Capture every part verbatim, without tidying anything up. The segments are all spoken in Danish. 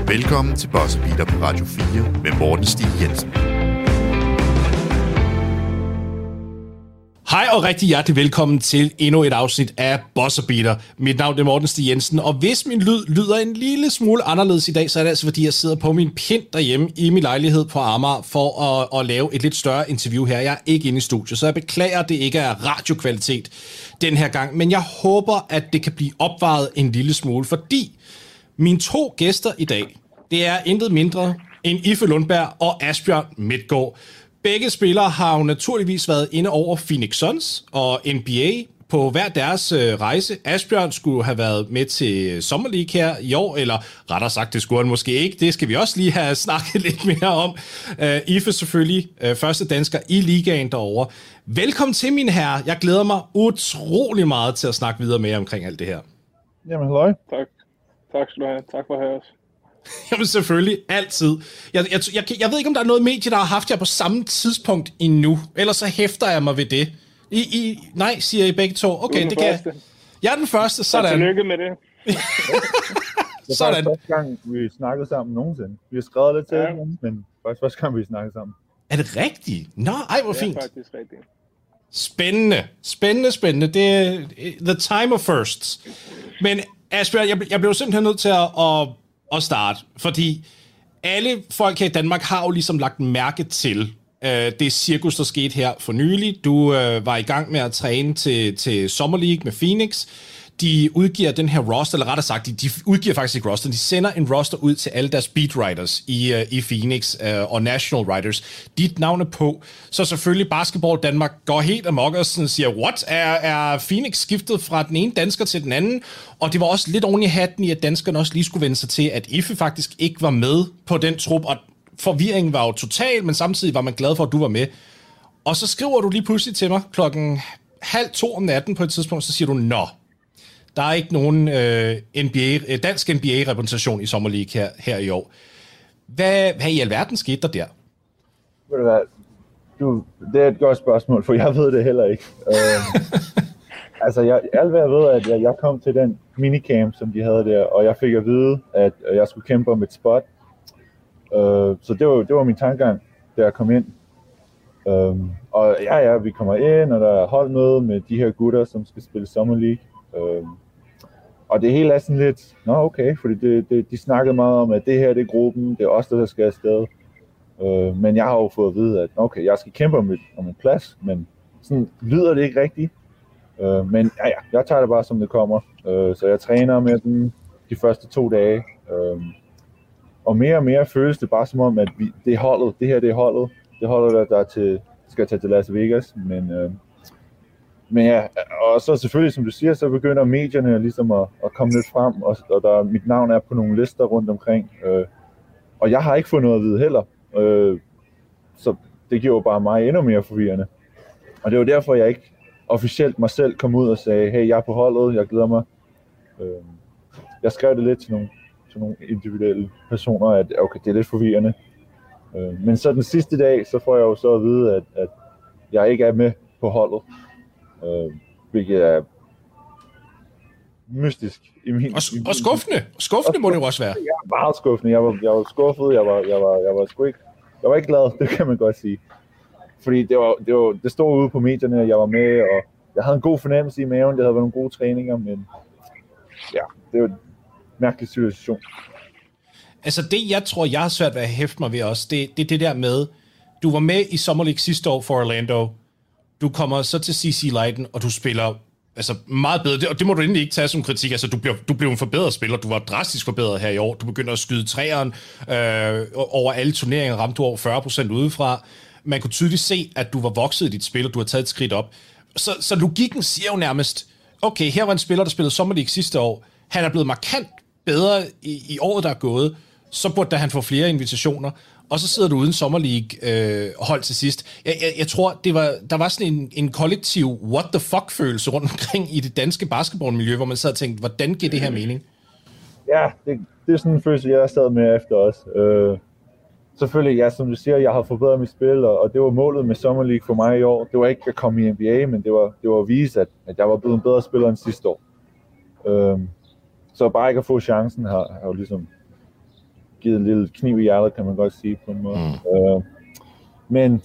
Velkommen til Buzzer Beater på Radio fire med Morten Stig Jensen. Hej og rigtig hjertelig velkommen til endnu et afsnit af Buzzer Beater. Mit navn er Morten Stig Jensen, og hvis min lyd lyder en lille smule anderledes i dag, så er det altså fordi, jeg sidder på min pind derhjemme i min lejlighed på Amager for at, at lave et lidt større interview her. Jeg er ikke inde i studiet, så jeg beklager, at det ikke er radiokvalitet den her gang, men jeg håber, at det kan blive opvejet en lille smule, fordi mine to gæster i dag, det er intet mindre end Iffe Lundberg og Asbjørn Midtgaard. Begge spillere har jo naturligvis været inde over Phoenix Suns og N B A på hver deres øh, rejse. Asbjørn skulle have været med til Summer League her i år, eller rettere sagt, det skulle han måske ikke. Det skal vi også lige have snakket lidt mere om. Uh, Iffe selvfølgelig, uh, første dansker i ligaen derovre. Velkommen til, mine herrer. Jeg glæder mig utrolig meget til at snakke videre med jer omkring alt det her. Jamen, halløj. Tak. Tak skal du have. Tak for at have os. Jamen selvfølgelig, altid. Jeg, jeg, jeg, jeg ved ikke, om der er noget medie, der har haft jer på samme tidspunkt endnu. Ellers så hæfter jeg mig ved det. I, I, nej, siger I begge to. Okay, det kan jeg. Jeg er den første, sådan. Tillykke med det. Det er sådan. Første gang, vi snakkede sammen nogensinde. Vi har skrevet lidt til ja. dem, men faktisk første gang, vi snakkede sammen. Er det rigtigt? Nå, ej, hvor fint. Det er faktisk rigtigt. Spændende, spændende, spændende. Det er the time of firsts. Men Asbjørn, jeg, jeg blev simpelthen nødt til at, at, at starte, fordi alle folk her i Danmark har jo ligesom lagt mærke til uh, det cirkus, der skete her for nylig. Du uh, var i gang med at træne til, til Summer League med Phoenix. De udgiver den her roster, eller rettere sagt, de, de udgiver faktisk ikke roster, de sender en roster ud til alle deres beat writers i, uh, i Phoenix uh, og national writers. Dit navn er på, så selvfølgelig Basketball Danmark går helt amok og sådan siger, what, er, er Phoenix skiftet fra den ene dansker til den anden? Og det var også lidt oven i hatten i, at danskerne også lige skulle vende sig til, at Iffe faktisk ikke var med på den trup, og forvirringen var jo total, men samtidig var man glad for, at du var med. Og så skriver du lige pludselig til mig klokken halv to om natten på et tidspunkt, så siger du, nå, der er ikke nogen øh, N B A, dansk N B A-repræsentation i Summer League her, her i år. Hvad, hvad i alverden skete der der? Ved du hvad? Du, det er et godt spørgsmål, for jeg ved det heller ikke. uh, altså, jeg, alt hvad jeg ved, at jeg, jeg kom til den minicamp, som de havde der, og jeg fik at vide, at jeg skulle kæmpe om et spot. Uh, så det var, det var min tankegang, da jeg kom ind. Um, og ja, ja, vi kommer ind, og der er holdmøde med de her gutter, som skal spille Summer League. Øhm, og det hele er sådan lidt, nå okay, fordi det, det, de snakkede meget om, at det her det er gruppen, det er os, der skal afsted. Øh, men jeg har jo fået at vide, at okay, jeg skal kæmpe om, et, om en plads, men sådan lyder det ikke rigtigt. Øh, men ja, ja, jeg tager det bare som det kommer. Øh, så jeg træner med dem de første to dage. Øh, og mere og mere føles det bare som om, at vi, det er holdet, det her det er holdet. Det holdet, der, der til, skal tage til Las Vegas, men... Øh, Men ja, og så selvfølgelig, som du siger, så begynder medierne ligesom at, at komme lidt frem, og, og der, mit navn er på nogle lister rundt omkring. Øh, og jeg har ikke fået noget at vide heller, øh, så det giver jo bare mig endnu mere forvirrende. Og det var derfor, jeg ikke officielt mig selv kom ud og sagde, hey, jeg er på holdet, jeg glæder mig. Øh, jeg skrev det lidt til nogle, til nogle individuelle personer, at okay, det er lidt forvirrende. Øh, men så den sidste dag, så får jeg jo så at vide, at, at jeg ikke er med på holdet. Uh, hvilket er mystisk i min... Og, og skuffende. Skuffende må det jo også være. Jeg var meget skuffende. Jeg var, jeg var skuffet. Jeg var, jeg var, jeg var sgu ikke... Jeg var ikke glad, det kan man godt sige. Fordi det, var, det, var, det stod ude på medierne, jeg var med, og jeg havde en god fornemmelse i maven. Det havde været nogle gode træninger, men ja, det var en mærkelig situation. Altså det, jeg tror, jeg har svært ved at hæfte mig ved også, det er det, det der med, du var med i Summer League sidste år for Orlando. Du kommer så til C C Lighten, og du spiller altså meget bedre, og det må du endelig ikke tage som kritik, altså du blev, du blev en forbedret spiller, du var drastisk forbedret her i år, du begynder at skyde træeren øh, over alle turneringer, ramte du over fyrre procent udefra, man kunne tydeligt se, at du var vokset i dit spil, og du har taget et skridt op, så, så logikken siger jo nærmest, okay, her var en spiller, der spillede Summer League sidste år, han er blevet markant bedre i, i året, der er gået, så burde han få flere invitationer, og så sidder du uden Summer League øh, hold til sidst. Jeg, jeg, jeg tror, det var, der var sådan en, en kollektiv what the fuck-følelse rundt omkring i det danske basketballmiljø, hvor man sad og tænkte, hvordan giver det her mening? Ja, det, det er sådan en følelse, jeg sad med efter os. Øh, selvfølgelig, ja, som du siger, jeg har forbedret mit spil, og, og det var målet med Summer League for mig i år. Det var ikke at komme i N B A, men det var, det var at vise, at, at jeg var blevet en bedre spiller end sidste år. Øh, så bare ikke at få chancen har, har jo ligesom givet en lille kniv i hjertet, kan man godt sige på en måde. Mm. Øh, men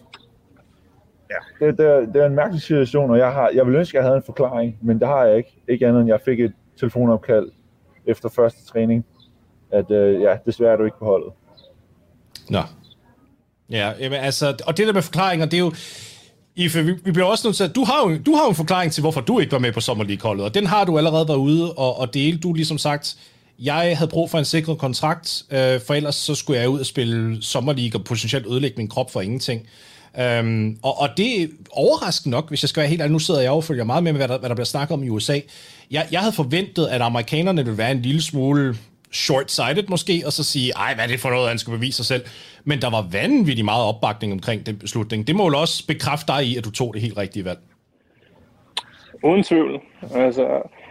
ja, det, det, det er en mærkelig situation, og jeg, har, jeg vil ønske, at jeg havde en forklaring, men det har jeg ikke. Ikke andet end, jeg fik et telefonopkald efter første træning, at øh, ja, desværre er du ikke på holdet. Nå. Ja, jamen, altså, og det der med forklaringer, det er jo... Ife, vi, vi bliver også nødt til at... Du har, jo, du har jo en forklaring til, hvorfor du ikke var med på Summer League-holdet, og den har du allerede været ude og, og dele. Du ligesom sagt, jeg havde brug for en sikret kontrakt, øh, for ellers så skulle jeg ud og spille Summer League og potentielt ødelægge min krop for ingenting. Um, og, og det er overraskende nok, hvis jeg skal være helt ærlig. Nu sidder jeg og følger meget med, med hvad, der, hvad der bliver snakket om i U S A. Jeg, jeg havde forventet, at amerikanerne ville være en lille smule short-sighted måske, og så sige, ej, hvad er det for noget, han skal bevise sig selv. Men der var vanvittigt meget opbakning omkring den beslutning. Det må jo også bekræfte dig i, at du tog det helt rigtige valg. Uden tvivl. Altså,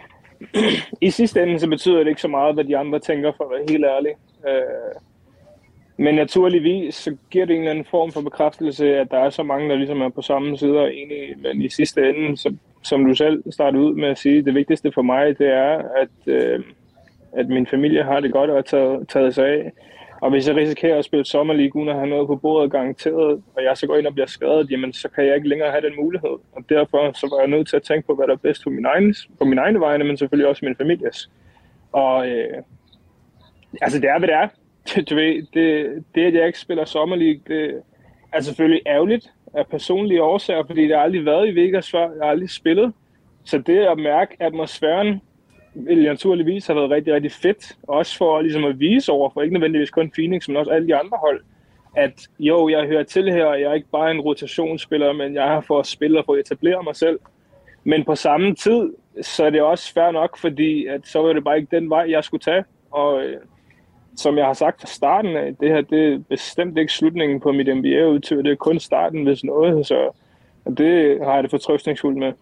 i sidste ende, så betyder det ikke så meget, hvad de andre tænker, for at være helt ærlig. Øh, men naturligvis, så giver det en eller anden form for bekræftelse, at der er så mange, der ligesom er på samme side og enige. Men i sidste ende, så, som du selv startede ud med at sige, det vigtigste for mig, det er, at, øh, at min familie har det godt og har taget, taget sig af. Og hvis jeg risikerer at spille Summer League, uden at have noget på bordet garanteret, og jeg så går ind og bliver skadet, jamen så kan jeg ikke længere have den mulighed. Og derfor så var jeg nødt til at tænke på, hvad der er bedst på min egen, på min egne vegne, men selvfølgelig også min families. Og øh, altså det er, hvad det er. Du ved, det, det, at jeg ikke spiller Summer League, det er selvfølgelig ærgerligt af personlige årsager, fordi jeg har aldrig været i Vegas før, jeg har aldrig spillet. Så det at mærke atmosfæren, ville naturligvis have været rigtig, rigtig fedt. Også for ligesom at vise over, for ikke nødvendigvis kun Phoenix, men også alle de andre hold, at jo, jeg hører til her, og jeg er ikke bare en rotationsspiller, men jeg er her for at spille og for at etablere mig selv. Men på samme tid, så er det også fair nok, fordi at så var det bare ikke den vej, jeg skulle tage. Og øh, som jeg har sagt fra starten af, det her, det er bestemt ikke slutningen på mit N B A-udtyr, det er kun starten, hvis noget, så det har jeg det fortrøstningsfuldt med.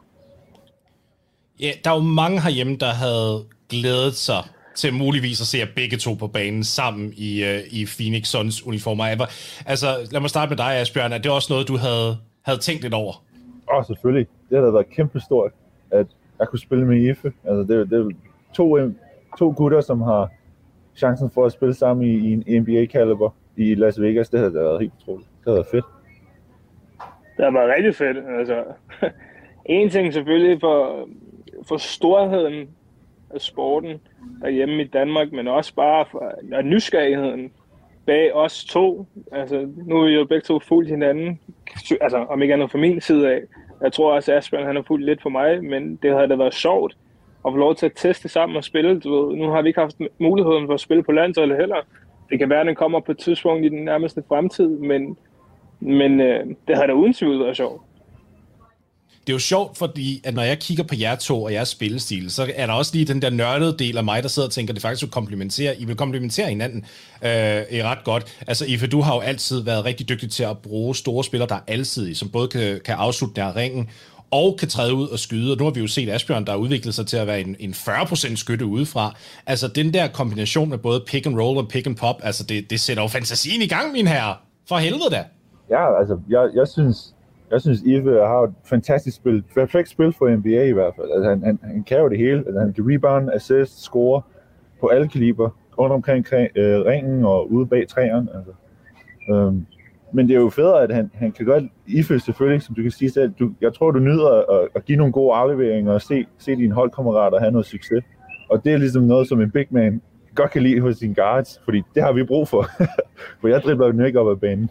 Ja, der er jo mange herhjemme, der havde glædet sig til muligvis at se jer begge to på banen sammen i, uh, i Phoenix Suns uniformer. Altså, lad mig starte med dig, Asbjørn. Er det også noget, du havde, havde tænkt lidt over? Åh, oh, selvfølgelig. Det har da været kæmpestort, at jeg kunne spille med Ife. Altså, det, det er to, to gutter, som har chancen for at spille sammen i, i en N B A-kaliber i Las Vegas. Det havde da været helt utroligt. Det havde været fedt. Det har været rigtig fedt. Altså, en ting selvfølgelig for... for storheden af sporten derhjemme i Danmark, men også bare for nysgerrigheden bag os to. Altså, nu er vi jo begge to fuldt hinanden, altså om ikke andet fra min side af. Jeg tror også, at Asbjørn han har fulgt lidt for mig, men det havde da været sjovt at få lov til at teste sammen og spille. Du ved, nu har vi ikke haft muligheden for at spille på landsholdet heller. Det kan være, at den kommer på et tidspunkt i den nærmeste fremtid, men, men øh, det havde da uden tvivl været sjovt. Det er jo sjovt, fordi at når jeg kigger på jer to og jeres spillestil, så er der også lige den der nørdede del af mig, der sidder og tænker, at det faktisk vil komplementere. I vil komplementere hinanden øh, ret godt. Altså, Ife, du har jo altid været rigtig dygtig til at bruge store spillere, der er alsidige, som både kan, kan afslutte der ringen og kan træde ud og skyde. Og nu har vi jo set Asbjørn, der har udviklet sig til at være en, en fyrre procent skytte udefra. Altså, den der kombination med både pick and roll og pick and pop, altså, det, det sætter jo fantasien i gang, min herre. For helvede da. Ja, altså, jeg, jeg synes... Jeg synes, Ife har et fantastisk spil. Perfekt spil for N B A i hvert fald. Altså, han, han, han kan jo det hele. Altså, han kan rebound, assist, score på alle kaliber. Rundt omkring øh, ringen og ude bag træerne. Altså. Øhm, men det er jo federe, at han, han kan godt... Ife selvfølgelig, som du kan sige selv. Du, jeg tror, du nyder at, at give nogle gode afleveringer og se, se dine holdkammerater have noget succes. Og det er ligesom noget, som en big man godt kan lide hos sine guards. Fordi det har vi brug for. For jeg dribler jo ikke op ad banen.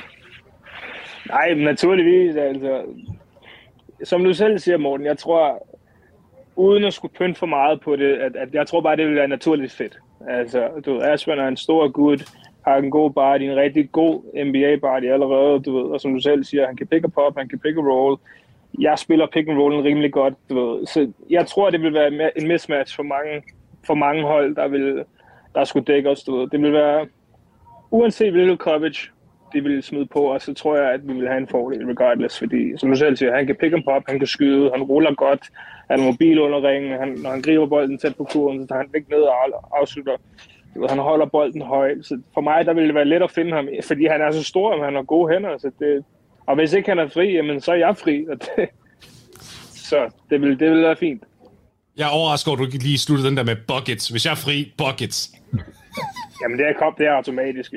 Nej, naturligvis, altså, som du selv siger, Morten, jeg tror, uden at skulle pynte for meget på det, at, at jeg tror bare, det vil være naturligt fedt. Altså, du ved, Asbjørn er en stor gut, har en god body, en rigtig god N B A-body allerede, du ved, og som du selv siger, han kan pick and pop, han kan pick and roll. Jeg spiller pick and rollen rimelig godt, du ved, så jeg tror, det vil være en mismatch for mange, for mange hold, der vil, der skulle dække os, du ved. Det vil være, uanset hvilket coverage de vil smide på, og så tror jeg, at vi vil have en fordel regardless, fordi, som du selv siger, han kan pick and pop, han kan skyde, han ruller godt, han er mobil under ringen, han, når han griber bolden tæt på kurven, så tager han væk ned og afslutter. Han holder bolden højt, så for mig, der vil det være let at finde ham, fordi han er så stor, og han har gode hænder, så det, og hvis ikke han er fri, jamen, så er jeg fri, og det, så det vil, det vil være fint. Jeg er overrasket over, at du ikke lige sluttede den der med buckets. Hvis jeg er fri, buckets. Jamen, det er kop, det er automatisk.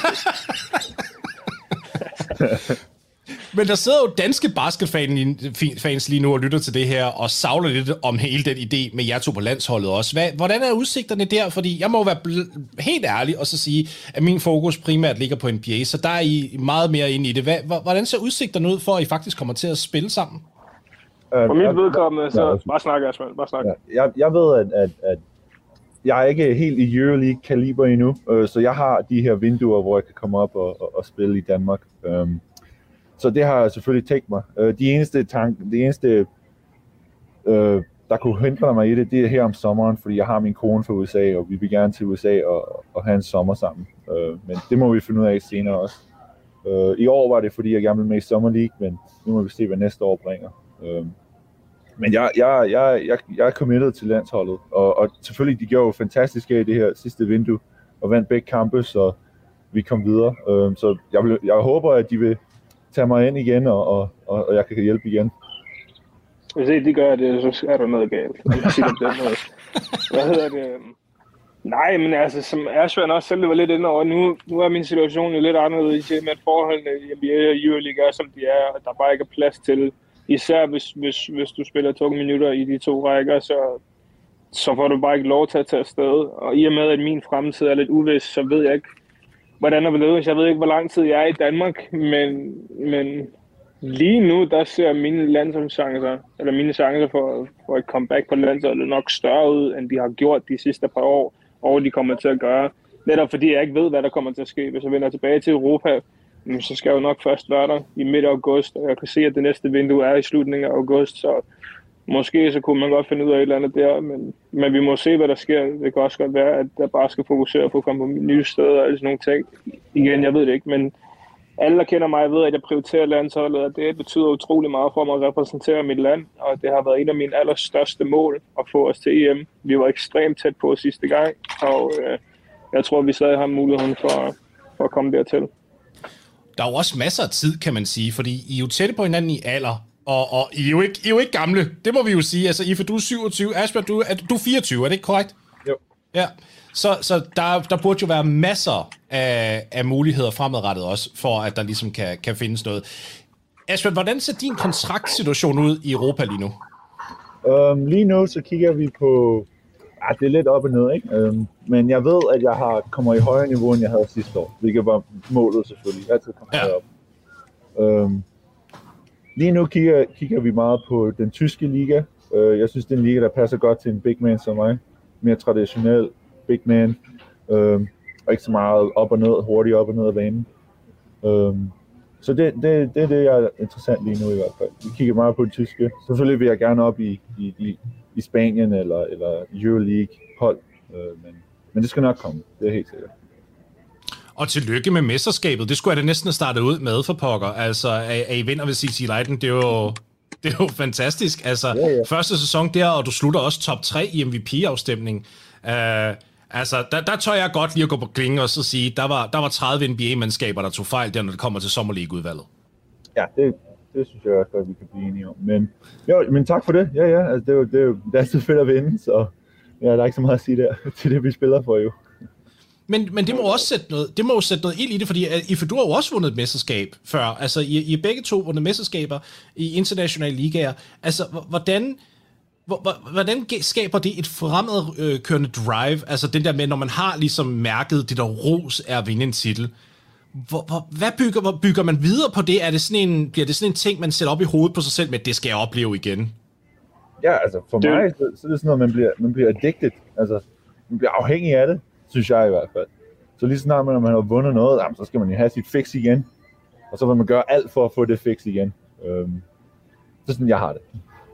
Men der sidder jo danske basketfans lige nu og lytter til det her, og savler lidt om hele den idé med jer to på landsholdet også. Hvad, hvordan er udsigterne der? Fordi jeg må være bl- helt ærlig og så sige, at min fokus primært ligger på N B A, så der er I meget mere inde i det. Hvad, hvordan ser udsigterne ud for, at I faktisk kommer til at spille sammen? For mit vedkommende, så bare snak, Asman, bare snak. Ja, jeg, jeg ved, at, at, at jeg er ikke helt i Euroleague-kaliber endnu, øh, så jeg har de her vinduer, hvor jeg kan komme op og, og, og spille i Danmark. Um, så det har jeg selvfølgelig tænkt mig. Uh, de eneste, tank, de eneste uh, der kunne hindre mig i det, det er her om sommeren, fordi jeg har min kone fra U S A, og vi vil gerne til U S A og, og have en sommer sammen. Uh, men det må vi finde ud af senere også. Uh, I år var det, fordi jeg gerne ville med i Summer League, men nu må vi se, hvad næste år bringer. Uh, Men jeg, jeg, jeg, jeg, jeg er committed til landsholdet, og, og selvfølgelig de gjorde jo fantastisk af i det her sidste vindue, og vandt begge kampe, så vi kom videre. Um, så jeg, vil, jeg håber, at de vil tage mig ind igen, og, og, og jeg kan hjælpe igen. Hvis ikke de gør det, så er der noget galt. Hvad hedder det? Nej, men altså, som Ashwan også selv var lidt inde over, nu, nu er min situation jo lidt anderledes med, at forholdene i N B A og Euroleague er, som de er, og der bare ikke er plads til. Især hvis, hvis, hvis du spiller to minutter i de to rækker, så, så får du bare ikke lov til at tage afsted. Og i og med, at min fremtid er lidt uvis, så ved jeg ikke, hvordan det vil. Jeg ved ikke, hvor lang tid jeg er i Danmark, men, men lige nu, der ser mine landsholdschancer, eller mine chancer for, for et comeback på landsholdet nok større ud, end de har gjort de sidste par år, og de kommer til at gøre. Netop fordi jeg ikke ved, hvad der kommer til at ske. Hvis jeg vender tilbage til Europa, så skal jeg jo nok først være der i midt af august, og jeg kan se, at det næste vindue er i slutningen af august, så måske så kunne man godt finde ud af et eller andet der, men, men vi må se, hvad der sker. Det kan også godt være, at der bare skal fokusere på at komme på nye steder og sådan nogle ting. Igen, jeg ved det ikke, men alle, der kender mig, ved, at jeg prioriterer landsholdet, og det betyder utrolig meget for mig at repræsentere mit land, og det har været en af mine allerstørste mål at få os til E M. Vi var ekstremt tæt på sidste gang, og øh, jeg tror, vi stadig har muligheden for, for at komme dertil. Der er jo også masser af tid, kan man sige, fordi I er jo tætte på hinanden i alder, og, og I, er jo ikke, I er jo ikke gamle, det må vi jo sige. Altså, Ife, du er syvogtyve, Asbjørn, du er, du er fireogtyve, er det ikke korrekt? Jo. Ja, så, så der, der burde jo være masser af, af muligheder fremadrettet også, for at der ligesom kan, kan findes noget. Asbjørn, hvordan ser din kontraktsituation ud i Europa lige nu? Um, lige nu, så kigger vi på... Ah, det er lidt op og ned, ikke? Um, men jeg ved, at jeg har kommer i højere niveau, end jeg havde sidste år. Hvilket var målet selvfølgelig. Altid kommer jeg op. Um, lige nu kigger, kigger vi meget på den tyske liga. Uh, jeg synes, det er en liga, der passer godt til en big man som mig. Mere traditionel big man. Um, og ikke så meget op og ned, hurtigt op og ned af banen. Um, så det, det, det er det, jeg er interessant lige nu i hvert fald. Vi kigger meget på den tyske. Selvfølgelig vil jeg gerne op i, i, i i Spanien eller, eller Euroleague hold, øh, men, men det skal nok komme, det er helt sikkert. Og tillykke med mesterskabet, det skulle jeg da næsten have startet ud med for pokker, altså at, at I vinder ved C C Leiden, det er jo, det er jo fantastisk, altså ja, ja. Første sæson der, og du slutter også top tre i M V P-afstemning, uh, altså der, der tør jeg godt lige at gå på klingen og så sige, der var, der var tredive N B A-mandskaber, der tog fejl der, når det kommer til Summer League-udvalget. Ja, det Det synes jeg også godt, vi kan blive enige om. Men, jo, men tak for det. Ja, ja. Altså, det, er jo, det er jo det er altid fedt at vinde, så ja, der er ikke så meget at sige der til det, vi spiller for jo. Men, men det må også sætte noget, det må jo sætte noget ild i det, fordi Ife, du har jo også vundet et mesterskab før. Altså, I, I er begge to vundet mesterskaber i internationale ligaer. Altså, hvordan, hvordan skaber det et fremadkørende drive? Altså, den der med, når man har ligesom mærket det der ros er at vinde en titel. Hvor, hvor, hvad bygger, hvor bygger man videre på det? Er det sådan en, bliver det sådan en ting, man sætter op i hovedet på sig selv med, at det skal jeg opleve igen? Ja, altså for det... mig, så, så er det sådan noget, man bliver, man bliver addicted. Altså, man bliver afhængig af det, synes jeg i hvert fald. Så lige snart, når man har vundet noget, jamen, så skal man jo have sit fix igen. Og så vil man gøre alt for at få det fix igen. Øhm, så sådan, jeg har det.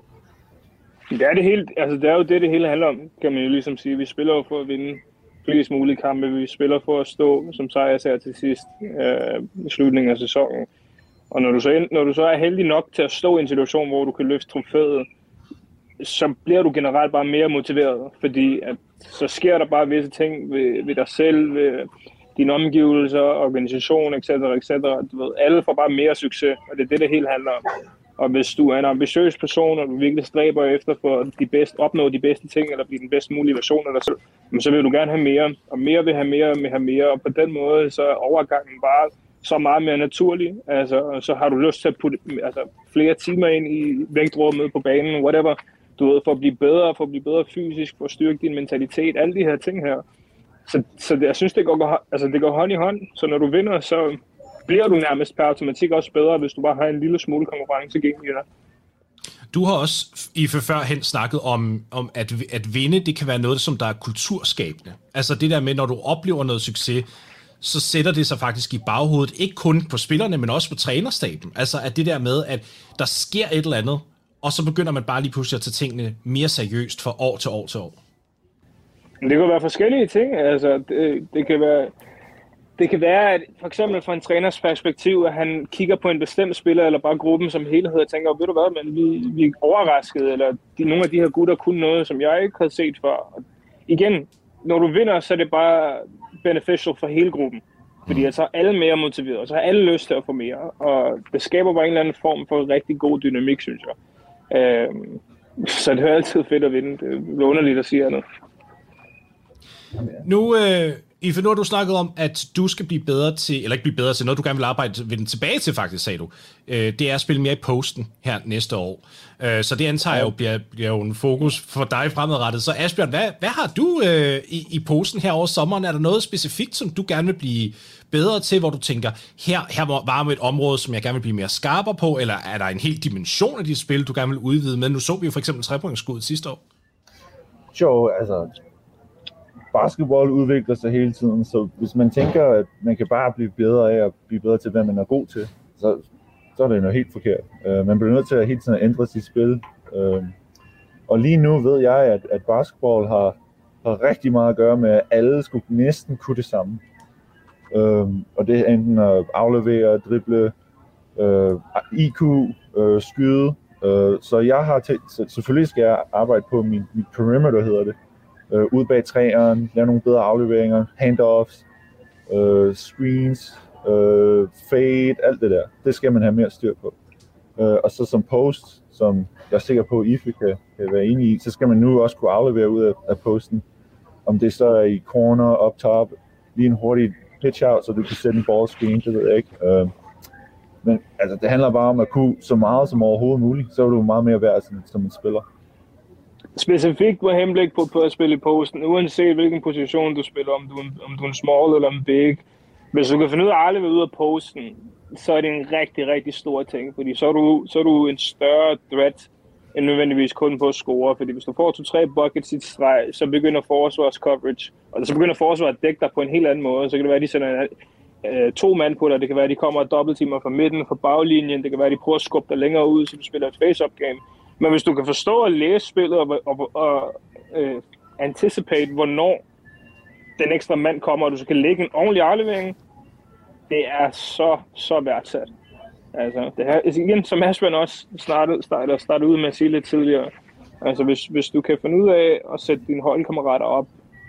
Det er, det, hele, altså, det er jo det, det hele handler om, kan man jo ligesom sige. Vi spiller jo for at vinde flest mulige kampe. Vi spiller for at stå som sejrsager til sidst øh, i slutningen af sæsonen. Og når du, så, når du så er heldig nok til at stå i en situation, hvor du kan løfte trofæet, så bliver du generelt bare mere motiveret, fordi at, så sker der bare visse ting ved, ved dig selv, ved dine omgivelser, organisation, et cetera et cetera. Du ved, alle får bare mere succes, og det er det, det hele handler om. Og hvis du er en ambitiøs person, og du virkelig stræber efter for de bedste, opnå de bedste ting, eller blive den bedste mulige version af dig selv, så vil du gerne have mere, og mere vil have mere, og vil have mere, og på den måde, så er overgangen bare så meget mere naturlig. Altså, så har du lyst til at putte altså, flere timer ind i vægtrummet på banen, whatever, du ved, for at blive bedre, for at blive bedre fysisk, for at styrke din mentalitet, alle de her ting her. Så, så det, jeg synes, det går, altså, det går hånd i hånd, så når du vinder, så bliver du nærmest per automatik også bedre, hvis du bare har en lille smule konkurrence gennem dig. Du har også i førhen snakket om, om at, at vinde, det kan være noget, som der er kulturskabende. Altså det der med, når du oplever noget succes, så sætter det sig faktisk i baghovedet, ikke kun på spillerne, men også på trænerstaben. Altså at det der med, at der sker et eller andet, og så begynder man bare lige pludselig at tage tingene mere seriøst fra år til år til år. Det kan være forskellige ting. Altså det, det kan være... Det kan være, at for eksempel fra en træners perspektiv, at han kigger på en bestemt spiller, eller bare gruppen som helhed, og tænker, ved du hvad, men vi, vi er overrasket, eller de, nogle af de her gutter kunne noget, som jeg ikke havde set før. Og igen, når du vinder, så er det bare beneficial for hele gruppen. Fordi så er alle mere motiveret, og så har alle lyst til at få mere. Og det skaber bare en eller anden form for rigtig god dynamik, synes jeg. Øhm, så det er altid fedt at vinde. Det er underligt at sige andet. Nu... Øh Ife, nu har du snakket om, at du skal blive bedre til, eller ikke blive bedre til, noget du gerne vil arbejde ved den tilbage til faktisk, sagde du. Det er at spille mere i posten her næste år. Så det antager jeg jo bliver, bliver jo en fokus for dig fremadrettet. Så Asbjørn, hvad, hvad har du øh, i, i posten her over sommeren? Er der noget specifikt, som du gerne vil blive bedre til, hvor du tænker, her, her var med et område, som jeg gerne vil blive mere skarper på, eller er der en hel dimension af de spil, du gerne vil udvide med? Nu så vi jo for eksempel trepointsskud sidste år. Jo, altså... Basketball udvikler sig hele tiden, så hvis man tænker, at man kan bare blive bedre af at blive bedre til, hvad man er god til, så, så er det noget helt forkert. Uh, man bliver nødt til at hele tiden ændre sit spil. Uh, og lige nu ved jeg, at, at basketball har, har rigtig meget at gøre med, at alle skulle næsten kunne det samme. Uh, og det er enten at aflevere, drible, uh, I Q, uh, skyde. Uh, så jeg har tænkt, så selvfølgelig skal jeg arbejde på min, min perimeter, hedder det. Uh, ud bag træerne, lave nogle bedre afleveringer, handoffs, uh, screens, uh, fade, alt det der. Det skal man have mere styr på. Uh, og så som post, som jeg er sikker på, at Ife kan, kan være enig i, så skal man nu også kunne aflevere ud af, af posten. Om det så er i corner, up top, lige en hurtig pitch out, så du kan sætte en ball screen, det ved jeg ikke. Uh, men altså, det handler bare om at kunne så meget som overhovedet muligt, så er du meget mere værd som, som en spiller. Specifikt på henblik på, på at spille i posten, uanset hvilken position du spiller, om du, om du er en small eller en big. Hvis du kan finde ud af at aldrig være ude af posten, så er det en rigtig, rigtig stor ting, fordi så er du, så er du en større threat, end nødvendigvis kun på at score. Fordi hvis du får to-tre buckets i et streg, så begynder forsvars coverage, og så begynder forsvaret at dække dig på en helt anden måde. Så kan det være, at de sender øh, to mand på dig, det kan være, at de kommer og dobbelttimer fra midten, fra baglinjen, det kan være, at de prøver at skubbe dig længere ud, så du spiller et face-up game. Men hvis du kan forstå at læse spillet og, og, og uh, anticipate, hvornår den ekstra mand kommer, og du så kan lægge en ordentlig aflevering, det er så, så værdsat. Altså, det her, igen, som Asbjørn også startede, startede, startede ud med at sige lidt tidligere. Altså, hvis, hvis du kan finde ud af at sætte dine holdkammerater op,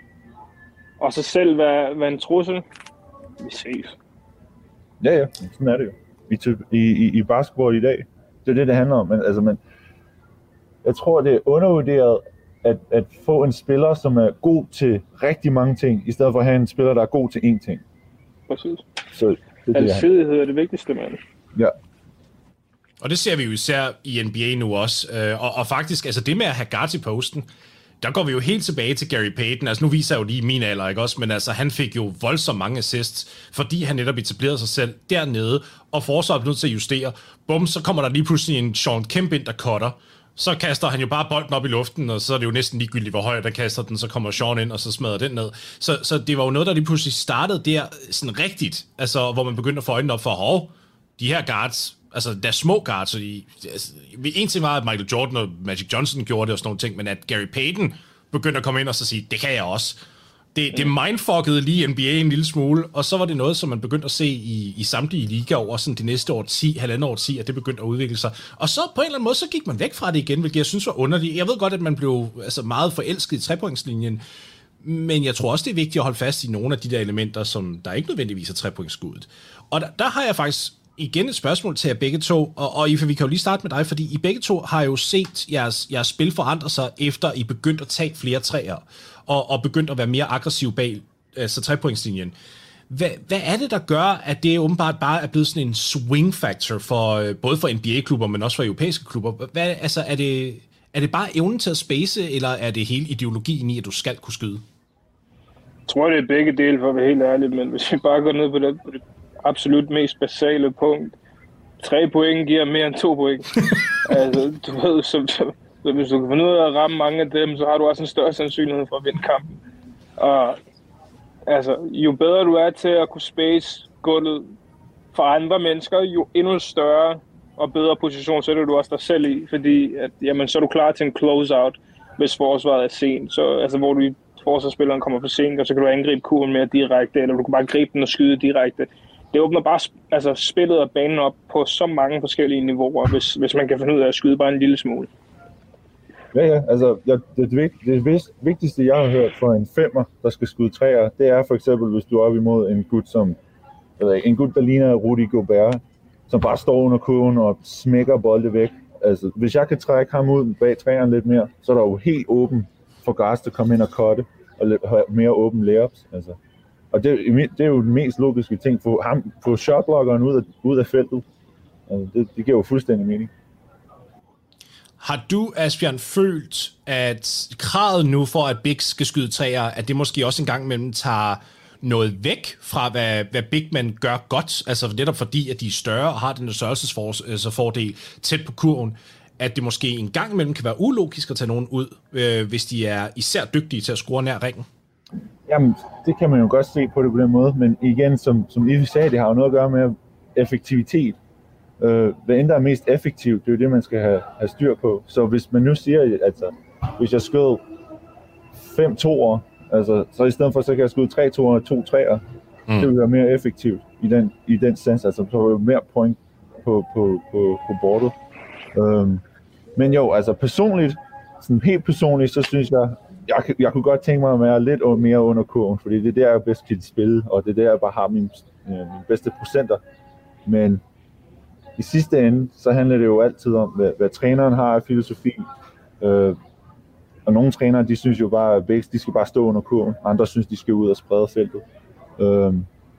og så selv være, være en trussel, vi ses. Ja, ja, sådan er det jo. I, i, i basketball i dag, det er det, det handler om. Men, altså, man, jeg tror, det er undervurderet at, at få en spiller, som er god til rigtig mange ting, i stedet for at have en spiller, der er god til én ting. Præcis. Så det er alsidighed er det vigtigste, mand. Ja. Og det ser vi jo især i N B A nu også. Og, og faktisk, altså det med at have guards i posten, der går vi jo helt tilbage til Gary Payton. Altså nu viser jeg jo lige min alder, ikke også? Men altså han fik jo voldsomt mange assists, fordi han netop etablerede sig selv dernede, og forsvaret blev nødt til at justere. Bum, så kommer der lige pludselig en Sean Kemp ind, der cutter. Så kaster han jo bare bolden op i luften, og så er det jo næsten ligegyldigt, hvor højt der kaster den, så kommer Sean ind, og så smadrer den ned. Så, så det var jo noget, der lige pludselig startede der sådan rigtigt, altså hvor man begyndte at få øjnene op for, hov, de her guards, altså der er små guards, så de, altså, en ting var, at Michael Jordan og Magic Johnson gjorde det og sådan nogle ting, men at Gary Payton begyndte at komme ind og så sige, det kan jeg også. Det, det mindfuckede lige N B A en lille smule, og så var det noget, som man begyndte at se i, i samtlige liga over sådan de næste år ti, halvandet år ti, at det begyndte at udvikle sig. Og så på en eller anden måde, så gik man væk fra det igen, hvilket jeg synes var underligt. Jeg ved godt, at man blev altså, meget forelsket i trepointslinjen, men jeg tror også, det er vigtigt at holde fast i nogle af de der elementer, som der ikke nødvendigvis er trepointsskuddet. Og der, der har jeg faktisk igen et spørgsmål til jer begge to, og, og Ife, vi kan jo lige starte med dig, fordi I begge to har jo set jeres, jeres spil forandre sig, efter I begyndt at tage flere træer, og, og begyndt at være mere aggressiv bag altså trepointslinjen. Hvad, hvad er det, der gør, at det åbenbart bare er blevet sådan en swing factor, for, både for N B A-klubber, men også for europæiske klubber? Hvad, altså, er det, er det bare evnen til at space, eller er det hele ideologien i, at du skal kunne skyde? Jeg tror, det er begge dele, for at være helt ærlig, men hvis vi bare går ned på det, på det absolut mest basale punkt, tre point giver mere end to point. Altså, du ved, så, så, hvis du kan finde ud af at ramme mange af dem, så har du også en større sandsynlighed for at vinde kampen. Og altså, jo bedre du er til at kunne space gulvet for andre mennesker, jo endnu større og bedre position sætter du også dig selv i, fordi at, jamen, så er du klar til en close-out, hvis forsvaret er sent. Så, altså, hvor du forsvarsspilleren kommer for sent, og så kan du angribe kurven mere direkte, eller du kan bare gribe den og skyde direkte. Det åbner bare altså, spillet og banen op på så mange forskellige niveauer, hvis, hvis man kan finde ud af at skyde bare en lille smule. Ja, ja, altså ja, det, det, det vigtigste, jeg har hørt for en femmer, der skal skyde træer, det er for eksempel, hvis du er op imod en gut, som, eller en gut, der ligner Rudy Gobert, som bare står under kurven og smækker bolde væk. Altså, hvis jeg kan trække ham ud bag træerne lidt mere, så er der jo helt åben for Gas til at komme ind og cutte, og have mere åben layups. Altså. Og det, det er jo den mest logiske ting, få, ham, få shotblockeren ud af, ud af feltet. Altså, det, det giver jo fuldstændig mening. Har du, Asbjørn, følt, at kravet nu for, at Big skal skyde træer, at det måske også en gang imellem tager noget væk fra, hvad, hvad Big Man gør godt, altså netop fordi, at de er større og har den størrelsesfordel tæt på kurven, at det måske en gang imellem kan være ulogisk at tage nogen ud, øh, hvis de er især dygtige til at score nær ringen? Jamen, det kan man jo godt se på det på den måde, men igen, som, som I sagde, det har jo noget at gøre med effektivitet. Øh, hvad end der er mest effektivt, det er jo det, man skal have, have styr på. Så hvis man nu siger, altså, hvis jeg skød fem toer, altså, så i stedet for, så kan jeg skyde tre toer og to treer, mm. det vil være mere effektivt i den, i den sens, altså så er jo mere point på, på, på, på bordet. Um, men jo, altså personligt, sådan helt personligt, så synes jeg, jeg, jeg kunne godt tænke mig at være lidt mere under kurven, fordi det er der, jeg bedst kan spille, og det er der, jeg bare har mine, mine bedste procenter. Men i sidste ende, så handler det jo altid om, hvad, hvad træneren har af filosofi. Uh, og nogle trænere, de synes jo bare, at de skal bare stå under kurven, andre synes, de skal ud og sprede feltet. Uh,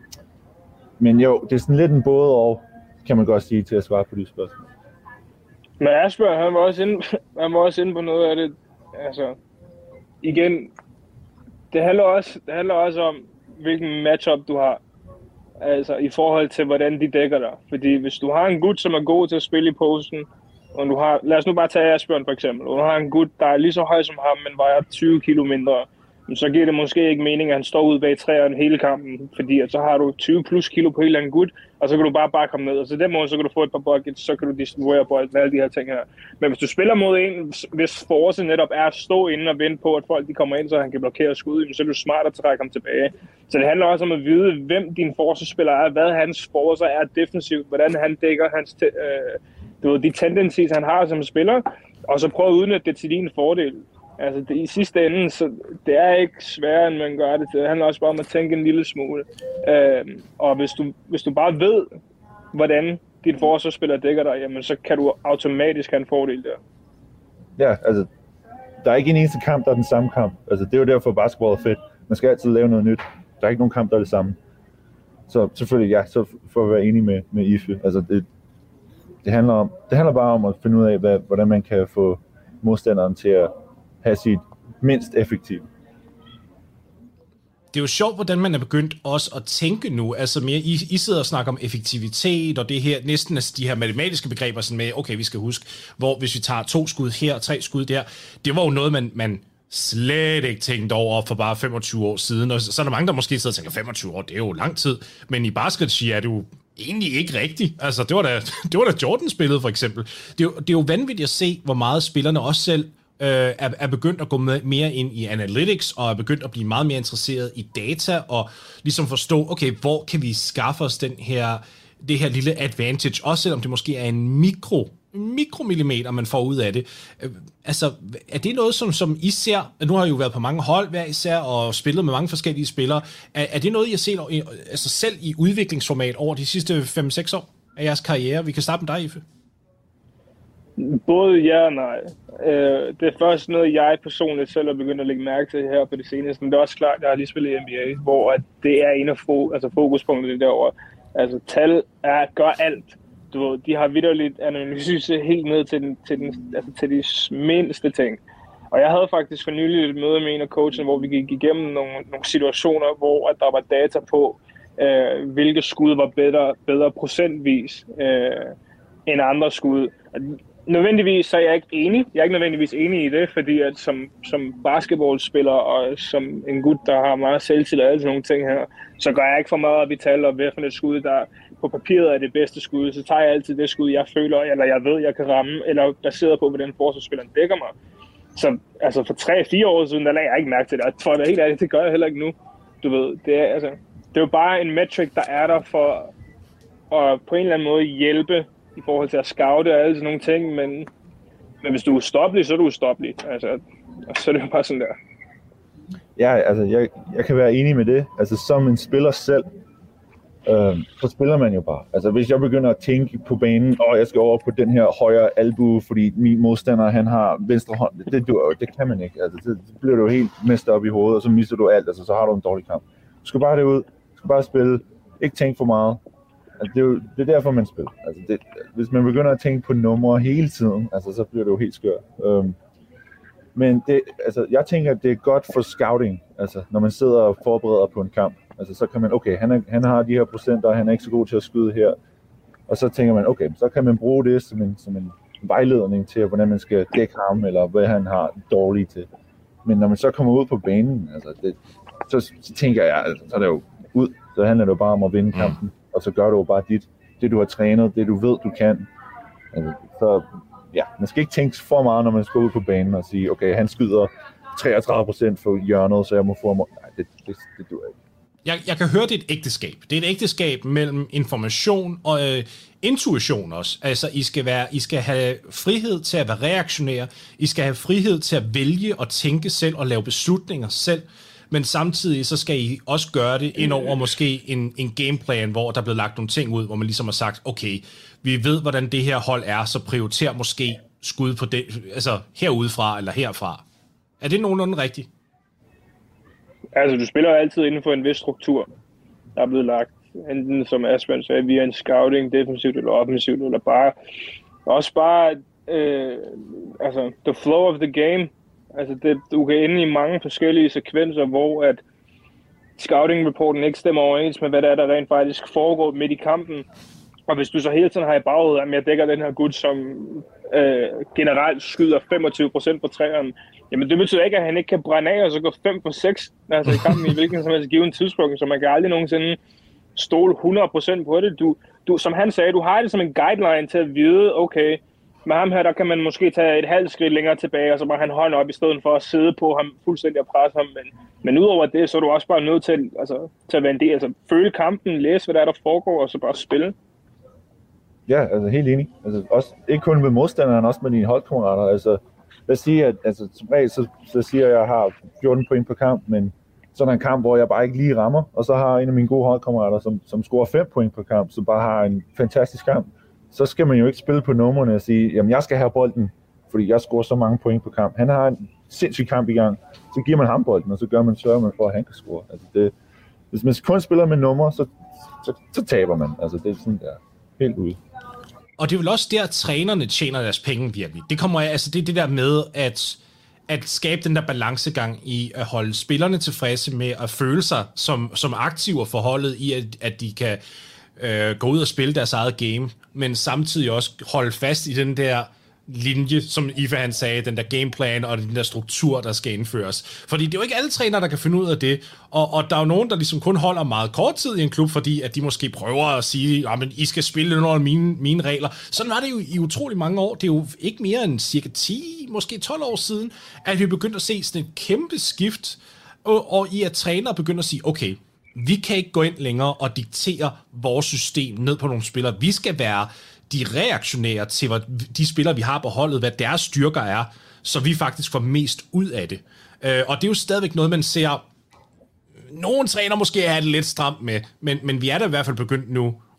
men jo, det er sådan lidt en både og, kan man godt sige, til at svare på de spørgsmål. Men Asbjørn, han var også inde, han var også inde på noget af det. Altså, igen, det handler også, det handler også om, hvilken matchup du har. Altså, i forhold til, hvordan de dækker dig. Fordi hvis du har en gut, som er god til at spille i posten, og du har, lad os nu bare tage Asbjørn for eksempel, og du har en gut, der er lige så høj som ham, men vejer tyve kilo mindre, så giver det måske ikke mening, at han står ude bag træerne hele kampen, fordi at så har du tyve plus kilo på en eller anden gut, og så kan du bare bare komme ned, og så den måde, så kan du få et par buckets, så kan du distribuere bolden, alle de her ting her. Men hvis du spiller mod en, hvis force netop er at stå inde og vente på, at folk de kommer ind, så han kan blokere skud, så er det smart at trække ham tilbage. Så det handler også om at vide, hvem din forsvarsspiller er, hvad hans forsvar er defensivt, hvordan han dækker hans te- øh, du ved, de tendencies, han har som spiller, og så prøve at udnytte det til din fordel. Altså det, i sidste ende, så det er ikke sværere, end man gør det til. Det handler også bare om at tænke en lille smule. Øh, og hvis du, hvis du bare ved, hvordan dit forsvarsspiller dækker dig, jamen så kan du automatisk have en fordel der. Ja, altså, der er ikke en eneste kamp, der er den samme kamp. Altså, det er jo derfor, basketball er fedt. Man skal altid lave noget nyt. Der er ikke nogen kamp, der er det samme. Så selvfølgelig, ja, så for at være enig med, med Ife. Altså, det, det, handler om, det handler bare om at finde ud af, hvad, hvordan man kan få modstanderen til at have sit mindst effektivt. Det er jo sjovt, hvordan man er begyndt også at tænke nu, altså mere, I, I sidder og snakker om effektivitet, og det her, næsten altså de her matematiske begreber, sådan med, okay, vi skal huske, hvor hvis vi tager to skud her, tre skud der, det var jo noget, man, man slet ikke tænkte over for bare femogtyve år siden, og så er der mange, der måske sidder og tænker, femogtyve år, det er jo lang tid, men i basket er det jo egentlig ikke rigtigt. Altså, det var da, det var da Jordan spillede, for eksempel. Det er, jo, det er jo vanvittigt at se, hvor meget spillerne også selv øh, er, er begyndt at gå med, mere ind i analytics, og er begyndt at blive meget mere interesseret i data, og ligesom forstå, okay, hvor kan vi skaffe os den her, det her lille advantage, også selvom det måske er en mikro, mikromillimeter, man får ud af det. Øh, altså, er det noget, som, som I ser, nu har I jo været på mange hold hver især, og spillet med mange forskellige spillere, er, er det noget, I har set altså selv i udviklingsformat over de sidste fem seks år? af jeres karriere? Vi kan starte med dig, Ife. Både ja og nej. Øh, det er først noget, jeg personligt selv har begyndt at lægge mærke til her på det seneste, men det er også klart, at jeg har lige spillet i N B A, hvor at det er en af fo- altså fokuspunkterne derovre. Altså tal er, gør alt. Du ved, de har vitterligt analyse helt ned til, den, til, den, altså til de mindste ting. Og jeg havde faktisk for nylig et møde med en af coachene, hvor vi gik igennem nogle, nogle situationer, hvor at der var data på, øh, hvilke skud var bedre, bedre procentvis øh, end andre skud. Nødvendigvis så er jeg ikke enig. Jeg er ikke nødvendigvis enig i det, fordi at som, som basketballspiller og som en gut, der har meget selvtillid og alle sådan nogle ting her, så gør jeg ikke for meget op i tal og hvad for et skud, der på papiret er det bedste skud. Så tager jeg altid det skud, jeg føler, eller jeg ved, jeg kan ramme, eller baseret på, hvordan forsvarsspilleren dækker mig. Så altså for tre fire år siden, der lagde jeg ikke mærke til det. Og for at være helt ærligt, det gør jeg heller ikke nu. Du ved, det er, altså, det er jo bare en metric, der er der for at på en eller anden måde hjælpe i forhold til at scoute og alle sådan nogle ting, men, men hvis du er ustoppelig, så er du ustoppelig. Altså, og så er det jo bare sådan der. Ja, altså, jeg, jeg kan være enig med det. Altså, som en spiller selv, øh, så spiller man jo bare. Altså, hvis jeg begynder at tænke på banen, og jeg skal over på den her højre albue, fordi min modstander, han har venstre hånd, det, det, det kan man ikke. Altså, det, det bliver du jo helt mistet op i hovedet, og så mister du alt, altså, så har du en dårlig kamp. Du skal bare derud, du skal bare spille, ikke tænke for meget. Altså, det, er jo, det er derfor, man spiller. Altså, det, hvis man begynder at tænke på numre hele tiden, altså, så bliver det jo helt skørt. Um, men det, altså, jeg tænker, at det er godt for scouting, altså, når man sidder og forbereder på en kamp. Altså, så kan man, okay, han, er, han har de her procenter, og han er ikke så god til at skyde her. Og så tænker man, okay, så kan man bruge det som en, som en vejledning til, hvordan man skal dække ham, eller hvad han har dårligt til. Men når man så kommer ud på banen, altså, det, så, så tænker jeg, altså, så er det jo ud. Så handler det jo bare om at vinde kampen. Og så gør du jo bare dit, det du har trænet, det du ved, du kan. Altså, så ja, man skal ikke tænke for meget, når man skal ud på banen og sige, okay, han skyder treogtredive procent for hjørnet, så jeg må få ham. Nej, det, det, det duer ikke. Jeg, jeg kan høre, det er et ægteskab. Det er et ægteskab mellem information og øh, intuition også. Altså, I skal, være, I skal have frihed til at være reaktionære. I skal have frihed til at vælge og tænke selv og lave beslutninger selv. Men samtidig så skal I også gøre det ind over måske en, en gameplan, hvor der er blevet lagt nogle ting ud, hvor man ligesom har sagt, okay, vi ved, hvordan det her hold er, så prioriter måske skud på det, altså herudefra eller herfra. Er det nogenlunde rigtigt? Altså, du spiller jo altid inden for en vis struktur, der er blevet lagt. Enten som Asbjørn sagde, via en scouting, defensivt eller offensivt, eller bare også bare øh, altså, the flow of the game. Altså, det, du kan ende i mange forskellige sekvenser, hvor at scouting-rapporten ikke stemmer overens med, hvad der er, der rent faktisk foregår midt i kampen. Og hvis du så hele tiden har i baghovedet, at jeg dækker den her gut, som øh, generelt skyder femogtyve procent på træerne, jamen det betyder ikke, at han ikke kan brænde af og så gå fem for seks altså i kampen i hvilken som helst given tidspunkt, så man kan aldrig nogensinde stole hundrede procent på det. Du, du, som han sagde, du har det som en guideline til at vide, okay, med ham her, der kan man måske tage et halvt skridt længere tilbage, og så bare han hånd op i stedet for at sidde på ham fuldstændig og presse ham. Men, men udover det, så er du også bare nødt til, altså, til at være en del, altså føle kampen, læse hvad der er, der foregår, og så bare spille. Ja, altså helt enig. Altså, også, ikke kun med modstanderen, også med dine holdkammerater. Altså, lad os sige, at altså, som regel, så, så siger jeg, at jeg har fjorten point per kamp, men sådan en kamp, hvor jeg bare ikke lige rammer, og så har en af mine gode holdkammerater, som, som scorer fem point per kamp, så bare har en fantastisk kamp. Så skal man jo ikke spille på numrene og sige, jamen jeg skal have bolden, fordi jeg scorer så mange point på kamp. Han har en sindssyg kamp i gang, så giver man ham bolden, og så gør man sørger man for, at han kan score. Altså det, hvis man kun spiller med numre, så, så, så taber man. Altså det er sådan der, helt ude. Og det er vel også der, at trænerne tjener deres penge virkelig. Det kommer altså det er det der med at at skabe den der balancegang i at holde spillerne tilfredse med at føle sig som som aktive for holdet i at, at de kan øh, gå ud og spille deres eget game, men samtidig også holde fast i den der linje, som Ife han sagde, den der gameplan og den der struktur, der skal indføres. Fordi det er jo ikke alle trænere, der kan finde ud af det, og, og der er jo nogen, der ligesom kun holder meget kort tid i en klub, fordi at de måske prøver at sige, at I skal spille under mine, mine regler. Sådan var det jo i utrolig mange år. Det er jo ikke mere end cirka ti, måske tolv år siden, at vi begyndte at se sådan et kæmpe skift, og, og i at trænere begynder at sige, okay, vi kan ikke gå ind længere og diktere vores system ned på nogle spillere. Vi skal være de reaktionære til hvad de spillere, vi har på holdet, hvad deres styrker er, så vi faktisk får mest ud af det. Og det er jo stadigvæk noget, man ser, nogle træner måske er det lidt stramt med, men, men vi er da i hvert fald begyndt nu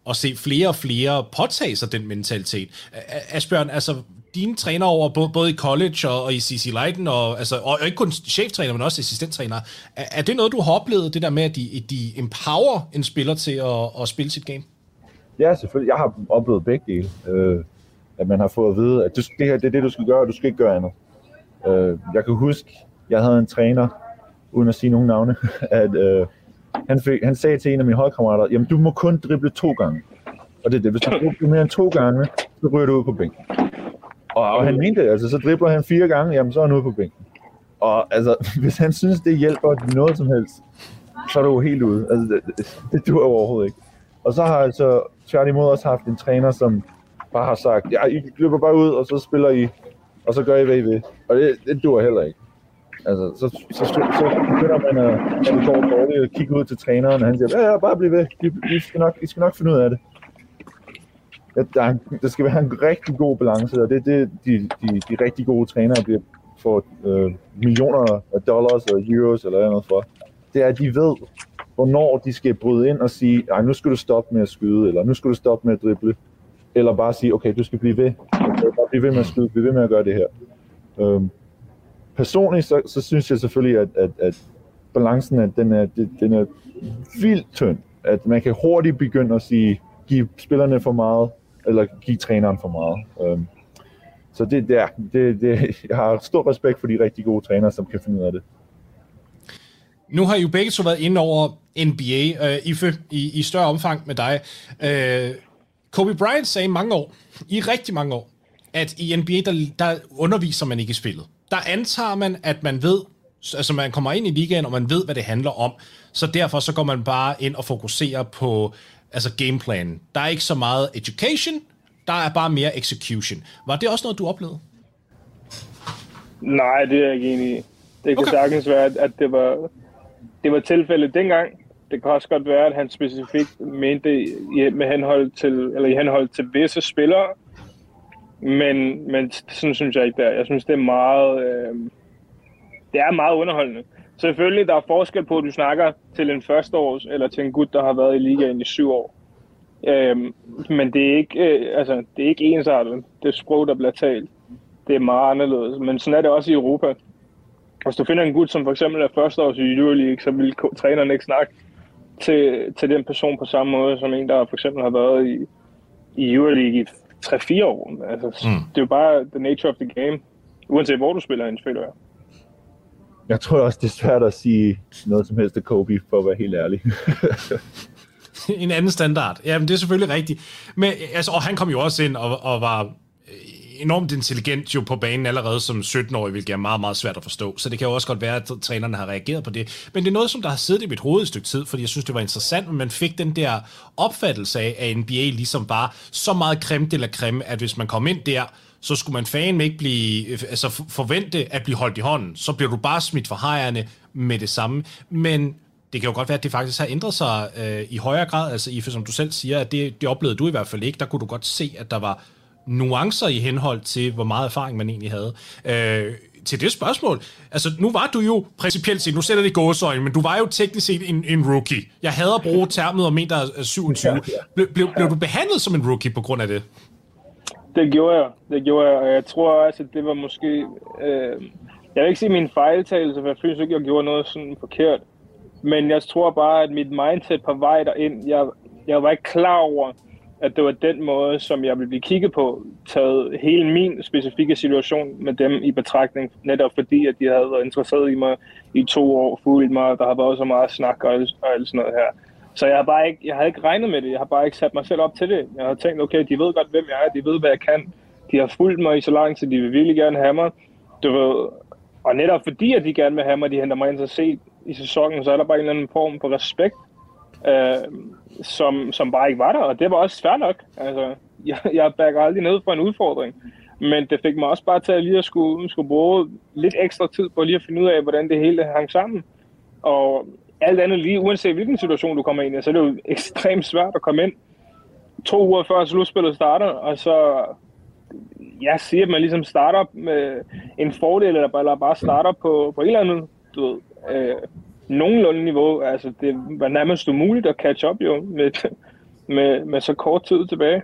at se flere og flere påtage sig den mentalitet. Asbjørn, altså dine træner over både, både i college og, og i C C Leiden, og, altså, og, og ikke kun cheftræner, men også assistenttræner, er, er det noget, du har oplevet, det der med, at de, de empower en spiller til at, at spille sit game? Ja, selvfølgelig. Jeg har oplevet begge dele. Øh, at man har fået at vide, at du, det her det er det, du skal gøre, og du skal ikke gøre andet. Øh, jeg kan huske, jeg havde en træner, uden at sige nogen navne, at øh, han, fik, han sagde til en af mine holdkammerater, jamen du må kun drible to gange. Og det er det. Hvis du dribler mere end to gange, så ryger du ud på bænken. Og, og han mente det, altså så dribler han fire gange, jamen så er han ude på bænken. Og altså, hvis han synes, det hjælper noget som helst, så er du jo helt ude. Altså, det, det, det duer overhovedet ikke. Og så har altså tværtimod også haft en træner, som bare har sagt, ja, I løber bare ud, og så spiller I, og så gør I, hvad I vil. Og det, det duer heller ikke. Altså, så, så, så, så begynder man, at, at det går dårligt, at kigge ud til træneren, og han siger, ja, ja, bare bliv ved, I, I, skal nok, I skal nok finde ud af det. Ja, der, der skal være en rigtig god balance, og det er det, de, de, de rigtig gode trænere bliver for øh, millioner af dollars og euros eller noget for. Det er, at de ved, hvornår de skal bryde ind og sige, nej, nu skal du stoppe med at skyde, eller nu skal du stoppe med at drible, eller bare sige, okay, du skal blive ved, okay, bare blive ved med at skyde, blive ved med at gøre det her. Øhm, personligt, så, så synes jeg selvfølgelig, at, at, at balancen, at den er, den er vildt tynd, at man kan hurtigt begynde at sige, give spillerne for meget, eller give træneren for meget. Øhm, så det, det, er, det, det, jeg har stor respekt for de rigtig gode trænere, som kan finde ud af det. Nu har I jo begge to været inde over N B A, øh, Ife, i, i større omfang med dig. Øh, Kobe Bryant sagde i mange år, i rigtig mange år, at i N B A, der, der underviser man ikke i spillet. Der antager man, at man ved, altså man kommer ind i ligaen, og man ved, hvad det handler om. Så derfor så går man bare ind og fokuserer på altså gameplanen. Der er ikke så meget education, der er bare mere execution. Var det også noget, du oplevede? Nej, det er jeg ikke enig i. Det kan okay. sagtens være, at det var, det var tilfældet dengang. Det kan også godt være, at han specifikt mente i, med henhold til, eller i henhold til visse spillere. Men, men sådan synes jeg ikke der. Jeg synes, det er meget, øh, det er meget underholdende. Selvfølgelig, der er forskel på, at du snakker til en førsteårs, eller til en gut, der har været i ligaen i syv år. Øhm, men det er ikke, øh, altså, det er ikke ensartet. Det sprog, der bliver talt, det er meget anderledes. Men sådan er det også i Europa. Hvis du finder en gut, som for eksempel er førsteårs i Euroleague, så vil træneren ikke snakke til, til den person på samme måde, som en, der for eksempel har været i, i Euroleague i tre fire år. Altså, mm. Det er jo bare the nature of the game, uanset hvor du spiller en spiller. Jeg tror også, det er svært at sige noget som helst af Kobe, for at være helt ærlig. En anden standard. Jamen, det er selvfølgelig rigtigt. Men, altså, og han kom jo også ind og, og var enormt intelligent jo på banen allerede som sytten-årig, hvilket er meget, meget svært at forstå. Så det kan jo også godt være, at trænerne har reageret på det. Men det er noget, som der har siddet i mit hoved et stykke tid, fordi jeg synes, det var interessant, men man fik den der opfattelse af, at N B A ligesom bare så meget creme de la creme, at hvis man kom ind der, så skulle man fanden ikke blive, altså forvente at blive holdt i hånden. Så bliver du bare smidt for hejerne med det samme. Men det kan jo godt være, at det faktisk har ændret sig øh, i højere grad. Altså Ife, som du selv siger, at det, det oplevede du i hvert fald ikke. Der kunne du godt se, at der var nuancer i henhold til, hvor meget erfaring man egentlig havde. Øh, til det spørgsmål, altså nu var du jo principielt set, nu sætter det i gåseøjne, men du var jo teknisk set en, en rookie. Jeg hader at bruge termet om en, der er syvogtyve. Ble, blev, blev du behandlet som en rookie på grund af det? Det gjorde jeg. Det gjorde jeg, og jeg tror også, at det var måske... Øh, jeg vil ikke sige min fejltagelse, for jeg føler ikke, at jeg gjorde noget sådan forkert. Men jeg tror bare, at mit mindset på vej derind, jeg, jeg var ikke klar over, at det var den måde, som jeg ville blive kigget på, taget hele min specifikke situation med dem i betragtning, netop fordi, at de havde været interesseret i mig i to år, fulgt mig, der har været så meget snak og alt, og alt sådan noget her. Så jeg har bare ikke, jeg havde ikke regnet med det, jeg har bare ikke sat mig selv op til det. Jeg har tænkt, okay, de ved godt, hvem jeg er, de ved, hvad jeg kan. De har fulgt mig i så lang tid, de vil virkelig gerne have mig. Du ved, og netop fordi, at de gerne vil have mig, de henter mig ind til at se i sæsonen, så er der bare en eller anden form for respekt, øh, som, som bare ikke var der, og det var også svært nok. Altså, jeg, jeg backer aldrig ned for en udfordring, men det fik mig også bare til at lige at skulle, skulle bruge lidt ekstra tid på lige at finde ud af, hvordan det hele hang sammen. Og alt andet lige, uanset hvilken situation du kommer ind i, så er det jo ekstremt svært at komme ind to uger før slutspillet starter, og så jeg siger, at man ligesom starter med en fordel, eller bare starter på, på et eller andet, du ved, øh, nogenlunde niveau. Altså, det var nærmest umuligt at catch up jo med, med, med så kort tid tilbage.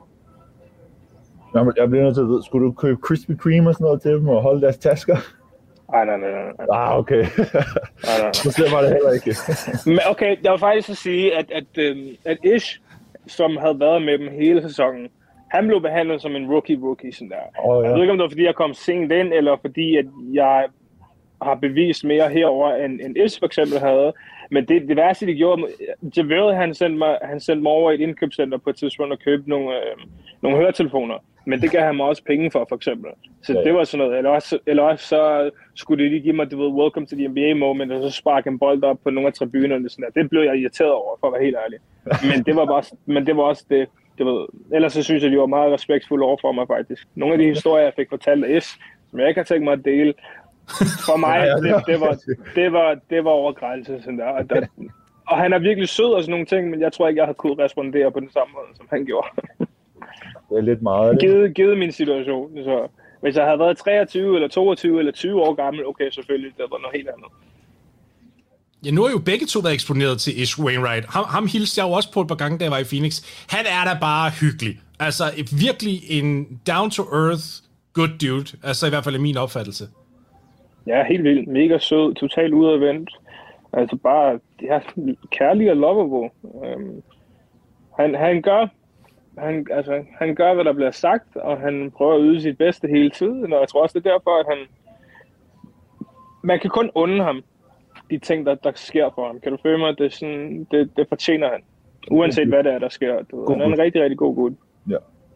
Jeg bliver nødt til at vide, skulle du købe Krispy Kreme og sådan noget til dem og holde deres tasker? Nej, nej, nej, nej. Ah, okay. Nej, nej. Så var det heller ikke. Men okay, jeg vil faktisk så sige, at, at, at Ish, som havde været med dem hele sæsonen, han blev behandlet som en rookie-rookie, sådan der. Oh, ja. Jeg ved ikke, om det var, fordi jeg kom sent ind, eller fordi, at jeg har bevist mere herover end, end Ish for eksempel havde. Men det, det værste, de gjorde, Javel, han sendte mig, han sendte mig over i et indkøbscenter på et tidspunkt og købte nogle, øh, nogle høretelefoner. Men det gav han mig også penge for, for eksempel. Så ja. Det var sådan noget. Eller også, eller også så skulle de lige give mig, du ved, welcome to the N B A moment, og så sparke en bold op på nogle af tribunerne. Sådan der. Det blev jeg irriteret over, for at være helt ærlig. Men det var, bare, men det var også det, det ved. Ellers så synes jeg, de var meget respektfulde over for mig, faktisk. Nogle af de historier, jeg fik fortalt af S, som jeg ikke har tænkt mig at dele, for mig, det, det, var, det, var, det var over grænse. Sådan der. Og, der, og han er virkelig sød og sådan nogle ting, men jeg tror ikke, jeg har kunnet respondere på den samme måde, som han gjorde. Det er lidt meget. Givet, givet min situation. Så hvis jeg havde været treogtyve eller toogtyve eller tyve år gammel, okay, selvfølgelig, det var noget helt andet. Ja, nu har jo begge to været eksponeret til Ish Wainwright. Ham, ham hilste jeg jo også på et par gange, da jeg var i Phoenix. Han er da bare hyggelig. Altså virkelig en down-to-earth good dude. Altså i hvert fald i min opfattelse. Ja, helt vildt. Mega sød. Totalt udadvendt. Altså bare ja, kærlig og lovable. Um, han, han gør Han, altså, han gør, hvad der bliver sagt, og han prøver at yde sit bedste hele tiden, og jeg tror også, det er derfor, at han... Man kan kun unde ham de ting, der, der sker for ham. Kan du føle mig? Det, er sådan, det, det fortjener han. Uanset hvad det er, der sker. Du, han er en rigtig, rigtig god gut. Ja.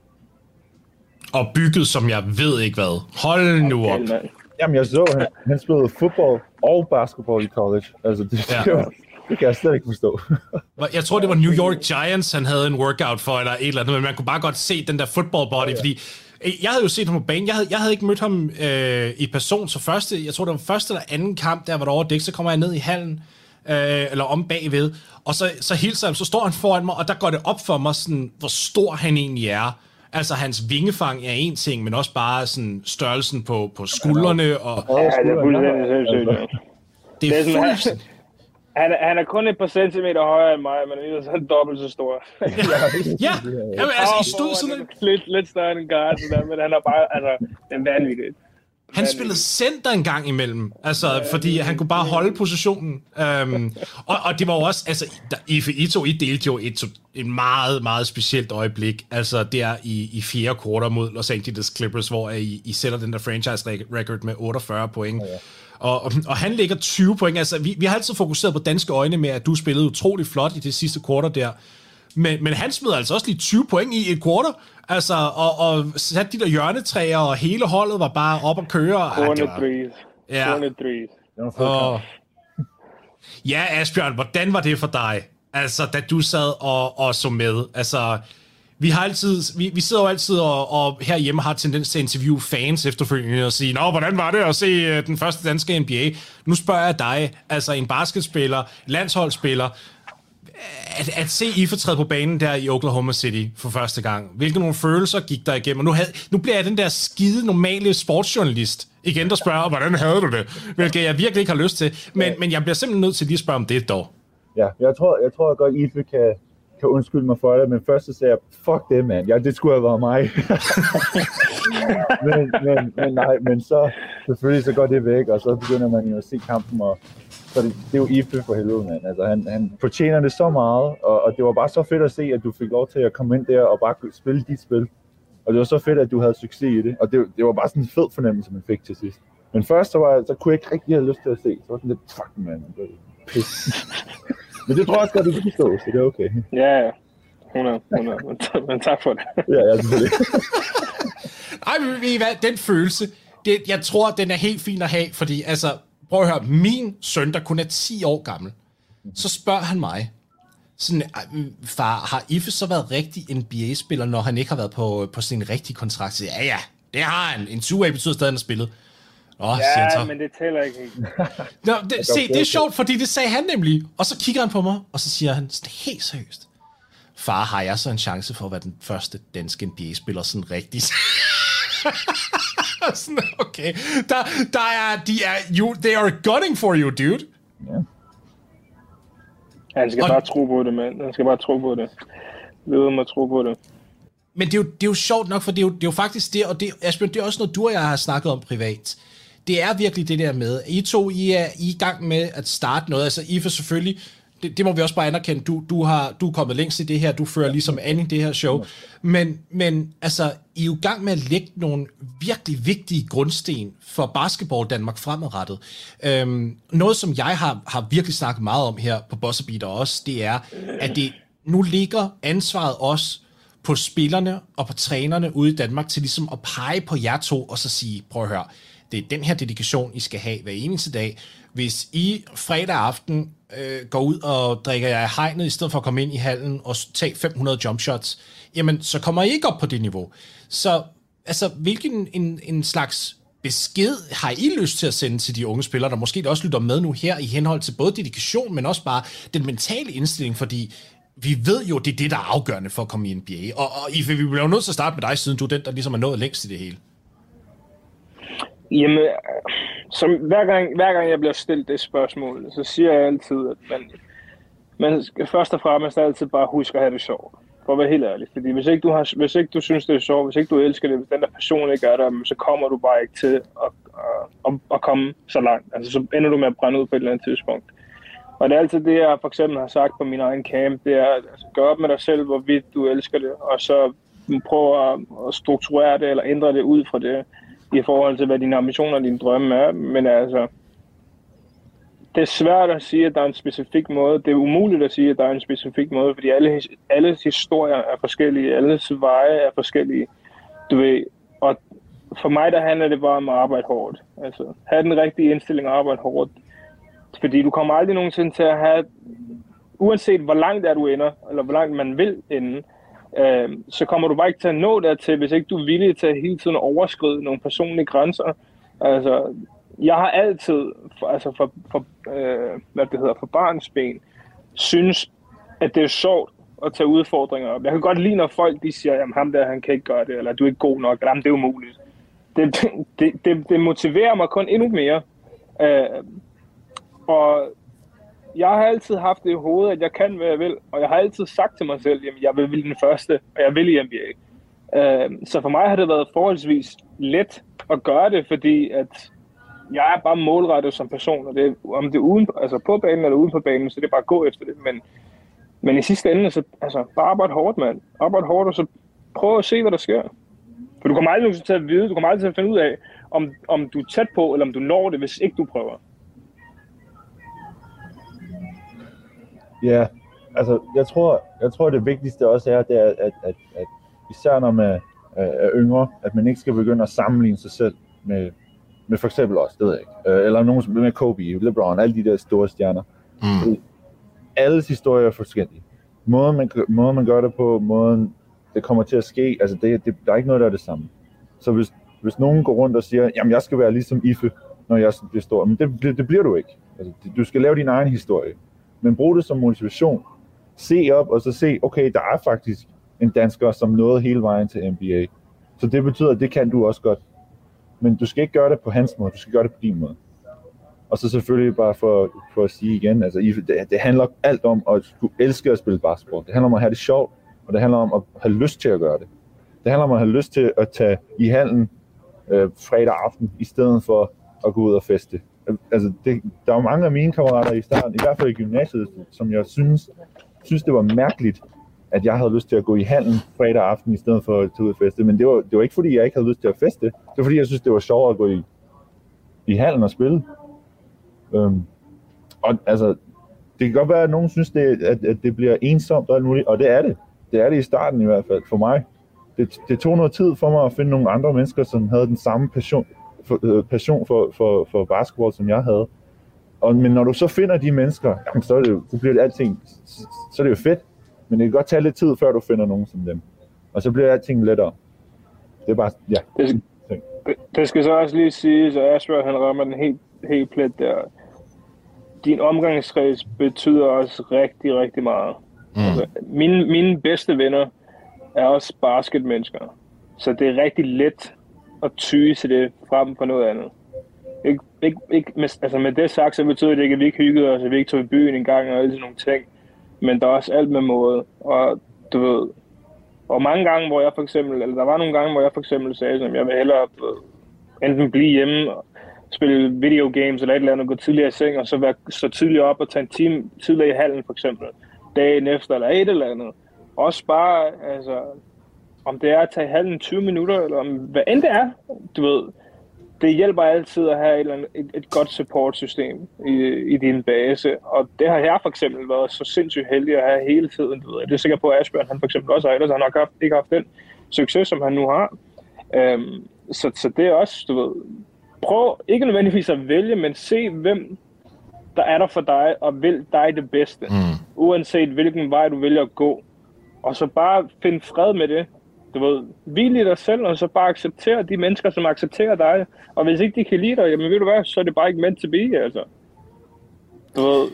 Og bygget, som jeg ved ikke hvad. Hold nu op. Okay, jamen, jeg så, han, han spillede fodbold og basketball i college. Altså, det, ja. det, var, det kan jeg slet ikke forstå. Jeg tror, det var New York Giants, han havde en workout for, eller et eller andet, men man kunne bare godt se den der football body, ja, ja. Fordi jeg havde jo set ham på banen. Jeg havde, jeg havde ikke mødt ham øh, i person, så første, jeg tror, det var første eller anden kamp, der var derovre dæk, så kommer jeg ned i hallen, øh, eller om bagved, og så, så hilser han, så står han foran mig, og der går det op for mig, sådan, hvor stor han egentlig er. Altså, hans vingefang er en ting, men også bare sådan størrelsen på, på skuldrene. Og ja, det er fuldstændig sindssygt. Det er fuldstændig. Han er, han er kun et par centimeter højere end mig, men han er sådan dobbelt så stor. Ja, jamen, altså, i stod sådan en... Lidt, lidt større end guard, men han er bare, altså, den vanvittigt. Han spillede center en gang imellem, altså, ja, fordi han kunne bare holde positionen. Um, og, og det var jo også, altså, der, I, I to, I delte jo et, et meget, meget specielt øjeblik, altså der i, i fjerde kvartal mod Los Angeles Clippers, hvor I, I sætter den der franchise record med otteogfyrre point. Ja, ja. Og, og, og han ligger tyve point. Altså, vi, vi har altid fokuseret på danske øjne med, at du spillede utrolig flot i det sidste kvartal der. Men, men han smed altså også lige tyve point i et kvartal. Altså, og, og satte de der hjørnetræer, og hele holdet var bare op og køre. Corner threes. Ja. Corner threes. Og, ja, Asbjørn, hvordan var det for dig? Altså, da du sad og, og så med. Altså, vi har altid, vi, vi sidder jo altid og, og herhjemme har tendens til at interviewe fans efterfølgende og sige, nå, hvordan var det at se uh, den første danske N B A? Nu spørger jeg dig, altså en basketspiller, landsholdsspiller, at, at se I fortræde på banen der i Oklahoma City for første gang. Hvilke nogle følelser gik der igennem? Og nu, havde, nu bliver jeg den der skide normale sportsjournalist igen, der spørger, hvordan havde du det? Hvilket jeg virkelig ikke har lyst til. Men, men jeg bliver simpelthen nødt til lige at spørge om det dog. Ja, jeg tror, jeg tror godt, Ife kan, kan undskylde mig for det, men først så sagde jeg, fuck det, mand. Ja, det skulle have været mig. men, men, men nej, men så selvfølgelig så går det væk, og så begynder man jo at se kampen, og så det, det er jo Ife for helvede, mand. Altså, han, han fortjener det så meget, og, og det var bare så fedt at se, at du fik lov til at komme ind der og bare spille dit spil. Og det var så fedt, at du havde succes i det, og det, det var bare sådan en fed fornemmelse, man fik til sidst. Men først så, var, så kunne jeg ikke rigtig have lyst til at se, så var sådan lidt, fuck man, pis. Men det tror jeg også godt, du kan forstå, så det er okay. Ja, ja. hundrede, hundrede. Men tak for det. Ja, ja, selvfølgelig. Ej, men ved I hvad, den følelse, det, jeg tror, den er helt fin at have, fordi altså, prøv at høre, min søn, der kun er ti år gammel, så spørger han mig, sådan, far, har Ife så været rigtig N B A-spiller, når han ikke har været på, på sin rigtige kontrakt? Så, ja, ja, det har han. En two-way betyder stadig, at han har spillet. Oh, ja, men det tæller ikke helt. Nå, det, se, det er sjovt, fordi det sagde han nemlig. Og så kigger han på mig, og så siger han helt seriøst, far, har jeg så en chance for at være den første danske N B A-spiller sådan rigtig? Sådan, okay. Der, der er, de er, you, they are gunning for you, dude. Ja. Han skal og, bare tro på det, mand. Han skal bare tro på det. lede mig tro på det. Men det er, jo, det er jo sjovt nok, for det er jo, det er jo faktisk det, og det, Asbjørn, det er også noget, du og jeg har snakket om privat. Det er virkelig det der med, I to, I er, I er i gang med at starte noget. Altså, I for selvfølgelig, det, det må vi også bare anerkende, du, du, har, du er kommet længst i det her, du fører ligesom an i det her show. Men, men altså, I er jo i gang med at lægge nogle virkelig vigtige grundsten for basketball Danmark fremadrettet. Øhm, noget, som jeg har, har virkelig snakket meget om her på Buzzer Beater også, det er, at det nu ligger ansvaret også på spillerne og på trænerne ude i Danmark til ligesom at pege på jer to og så sige, prøv at høre, det er den her dedikation, I skal have hver eneste dag. Hvis I fredag aften øh, går ud og drikker jer i hegnet, i stedet for at komme ind i hallen og tage fem hundrede jumpshots, jamen så kommer I ikke op på det niveau. Så altså, hvilken en, en slags besked har I lyst til at sende til de unge spillere, der måske også lytter med nu her i henhold til både dedikation, men også bare den mentale indstilling, fordi vi ved jo, det er det, der er afgørende for at komme i N B A. Og, og Ife, vi bliver jo nødt til at starte med dig, siden du er den, der ligesom er nået længst i det hele. Jamen, som hver gang, hver gang jeg bliver stillet det spørgsmål, så siger jeg altid, at man, man skal først og fremmest altid bare huske at have det sjovt. For at være helt ærlig. Fordi hvis ikke du, har, hvis ikke du synes, det er sjovt, hvis ikke du elsker det, hvis den der passion ikke er der, så kommer du bare ikke til at, at, at, at komme så langt. Altså, så ender du med at brænde ud på et eller andet tidspunkt. Og det er altid det, jeg for eksempel har sagt på min egen camp, det er, altså, gør op med dig selv, hvorvidt du elsker det, og så prøv at strukturere det, eller ændre det ud fra det, i forhold til, hvad dine ambitioner og dine drømme er. Men altså, det er svært at sige, at der er en specifik måde. Det er umuligt at sige, at der er en specifik måde, fordi alle, alles historier er forskellige, alles veje er forskellige, du ved. Og for mig, der handler det bare om at arbejde hårdt. Altså, have den rigtige indstilling og arbejde hårdt. Fordi du kommer aldrig nogensinde til at have, uanset hvor langt er du ender, eller hvor langt man vil ende, øh, så kommer du bare ikke til at nå dertil, hvis ikke du er villig til at hele tiden overskride nogle personlige grænser. Altså, jeg har altid, for, altså for, for øh, hvad det hedder, for barnsben, synes, at det er sjovt at tage udfordringer op. Jeg kan godt lide, når folk de siger, jamen ham der, han kan ikke gøre det, eller du er ikke god nok, eller jamen, det er umuligt. Det, det, det, det motiverer mig kun endnu mere. Øh, Og jeg har altid haft det i hovedet, at jeg kan, hvad jeg vil. Og jeg har altid sagt til mig selv, at jeg vil blive den første, og jeg vil i N B A. Så for mig har det været forholdsvis let at gøre det, fordi at jeg er bare målrettet som person. Og det, om det er uden, altså på banen eller uden på banen, så det er bare at gå efter det. Men, men i sidste ende, så altså, bare arbejde hårdt, mand. Arbejde hårdt, og så prøv at se, hvad der sker. For du kommer aldrig til at vide, du kommer aldrig til at finde ud af, om, om du er tæt på, eller om du når det, hvis ikke du prøver. Ja, altså jeg tror, jeg tror det vigtigste også er, det er at, at, at især når man er yngre, at man ikke skal begynde at sammenligne sig selv med, med for eksempel os, det ved jeg ikke. Eller nogen med Kobe, LeBron, alle de der store stjerner. Mm. Alles historier er forskellige. Måden man, måden man gør det på, måden det kommer til at ske, altså det, det, der er ikke noget, der er det samme. Så hvis, hvis nogen går rundt og siger, jamen jeg skal være ligesom Ife, når jeg bliver stor, men det, det, det bliver du ikke. Altså, du skal lave din egen historie. Men brug det som motivation. Se op og så se, okay, der er faktisk en dansker, som nåede hele vejen til N B A. Så det betyder, at det kan du også godt. Men du skal ikke gøre det på hans måde, du skal gøre det på din måde. Og så selvfølgelig bare for, for at sige igen, altså det, det handler alt om at du elsker at spille basketball. Det handler om at have det sjovt, og det handler om at have lyst til at gøre det. Det handler om at have lyst til at tage i hallen øh, fredag aften, i stedet for at gå ud og feste. Altså, det, der var mange af mine kammerater i starten, i hvert fald i gymnasiet, som jeg synes, synes det var mærkeligt, at jeg havde lyst til at gå i hallen fredag aften, i stedet for at tage ud og feste. Men det var, det var ikke fordi, jeg ikke havde lyst til at feste. Det var fordi, jeg synes, det var sjovere at gå i, i hallen og spille. Øhm, og altså, det kan godt være, at nogen synes, det, at, at det bliver ensomt og alt muligt, og det er det. Det er det i starten i hvert fald, for mig. Det, det tog noget tid for mig at finde nogle andre mennesker, som havde den samme passion for, passion for, for, for basketball, som jeg havde. Og, men når du så finder de mennesker, jamen, så, er det, så bliver det alting, så, så er det jo fedt. Men det kan godt tage lidt tid, før du finder nogen som dem. Og så bliver alting lettere. Det er bare, ja. Det, det skal så også lige siges, at Asbjørn, han rammer den helt, helt plet der. Din omgangskreds betyder også rigtig, rigtig meget. Mm. Altså, mine, mine bedste venner er også basketmennesker. Så det er rigtig let at tyge til det frem for noget andet. Ikke, ikke, ikke, med, altså med det sagt, så betyder det ikke, at vi ikke hyggede os, at vi ikke tog i byen en gang og alle sådan nogle ting. Men der er også alt med måde. Og du ved, og mange gange, hvor jeg for eksempel, eller der var nogle gange, hvor jeg for eksempel sagde, at jeg vil hellere ved, enten blive hjemme og spille videogames eller et eller andet, gå tidligere i seng, og så være så tidligere op og tage en time tidligere i hallen for eksempel, dagen efter eller et eller andet. Også bare, altså, om det er at tage i hallen tyve minutter, eller om hvad end det er, du ved, det hjælper altid at have et, eller andet, et, et godt support-system i, i din base, og det har jeg for eksempel været så sindssygt heldig at have hele tiden, du ved. Jeg er sikker på, at Asbjørn, han for eksempel også har, ellers har han nok haft, ikke haft den succes, som han nu har. Um, så, så det er også, du ved, prøv ikke nødvendigvis at vælge, men se hvem der er der for dig, og vil dig det bedste, mm. uanset hvilken vej du vælger at gå. Og så bare find fred med det. Du ved, hvil i dig selv, og så bare acceptere de mennesker, som accepterer dig. Og hvis ikke de kan lide dig, jamen ved du hvad, så er det bare ikke meant to be, altså. Du ved.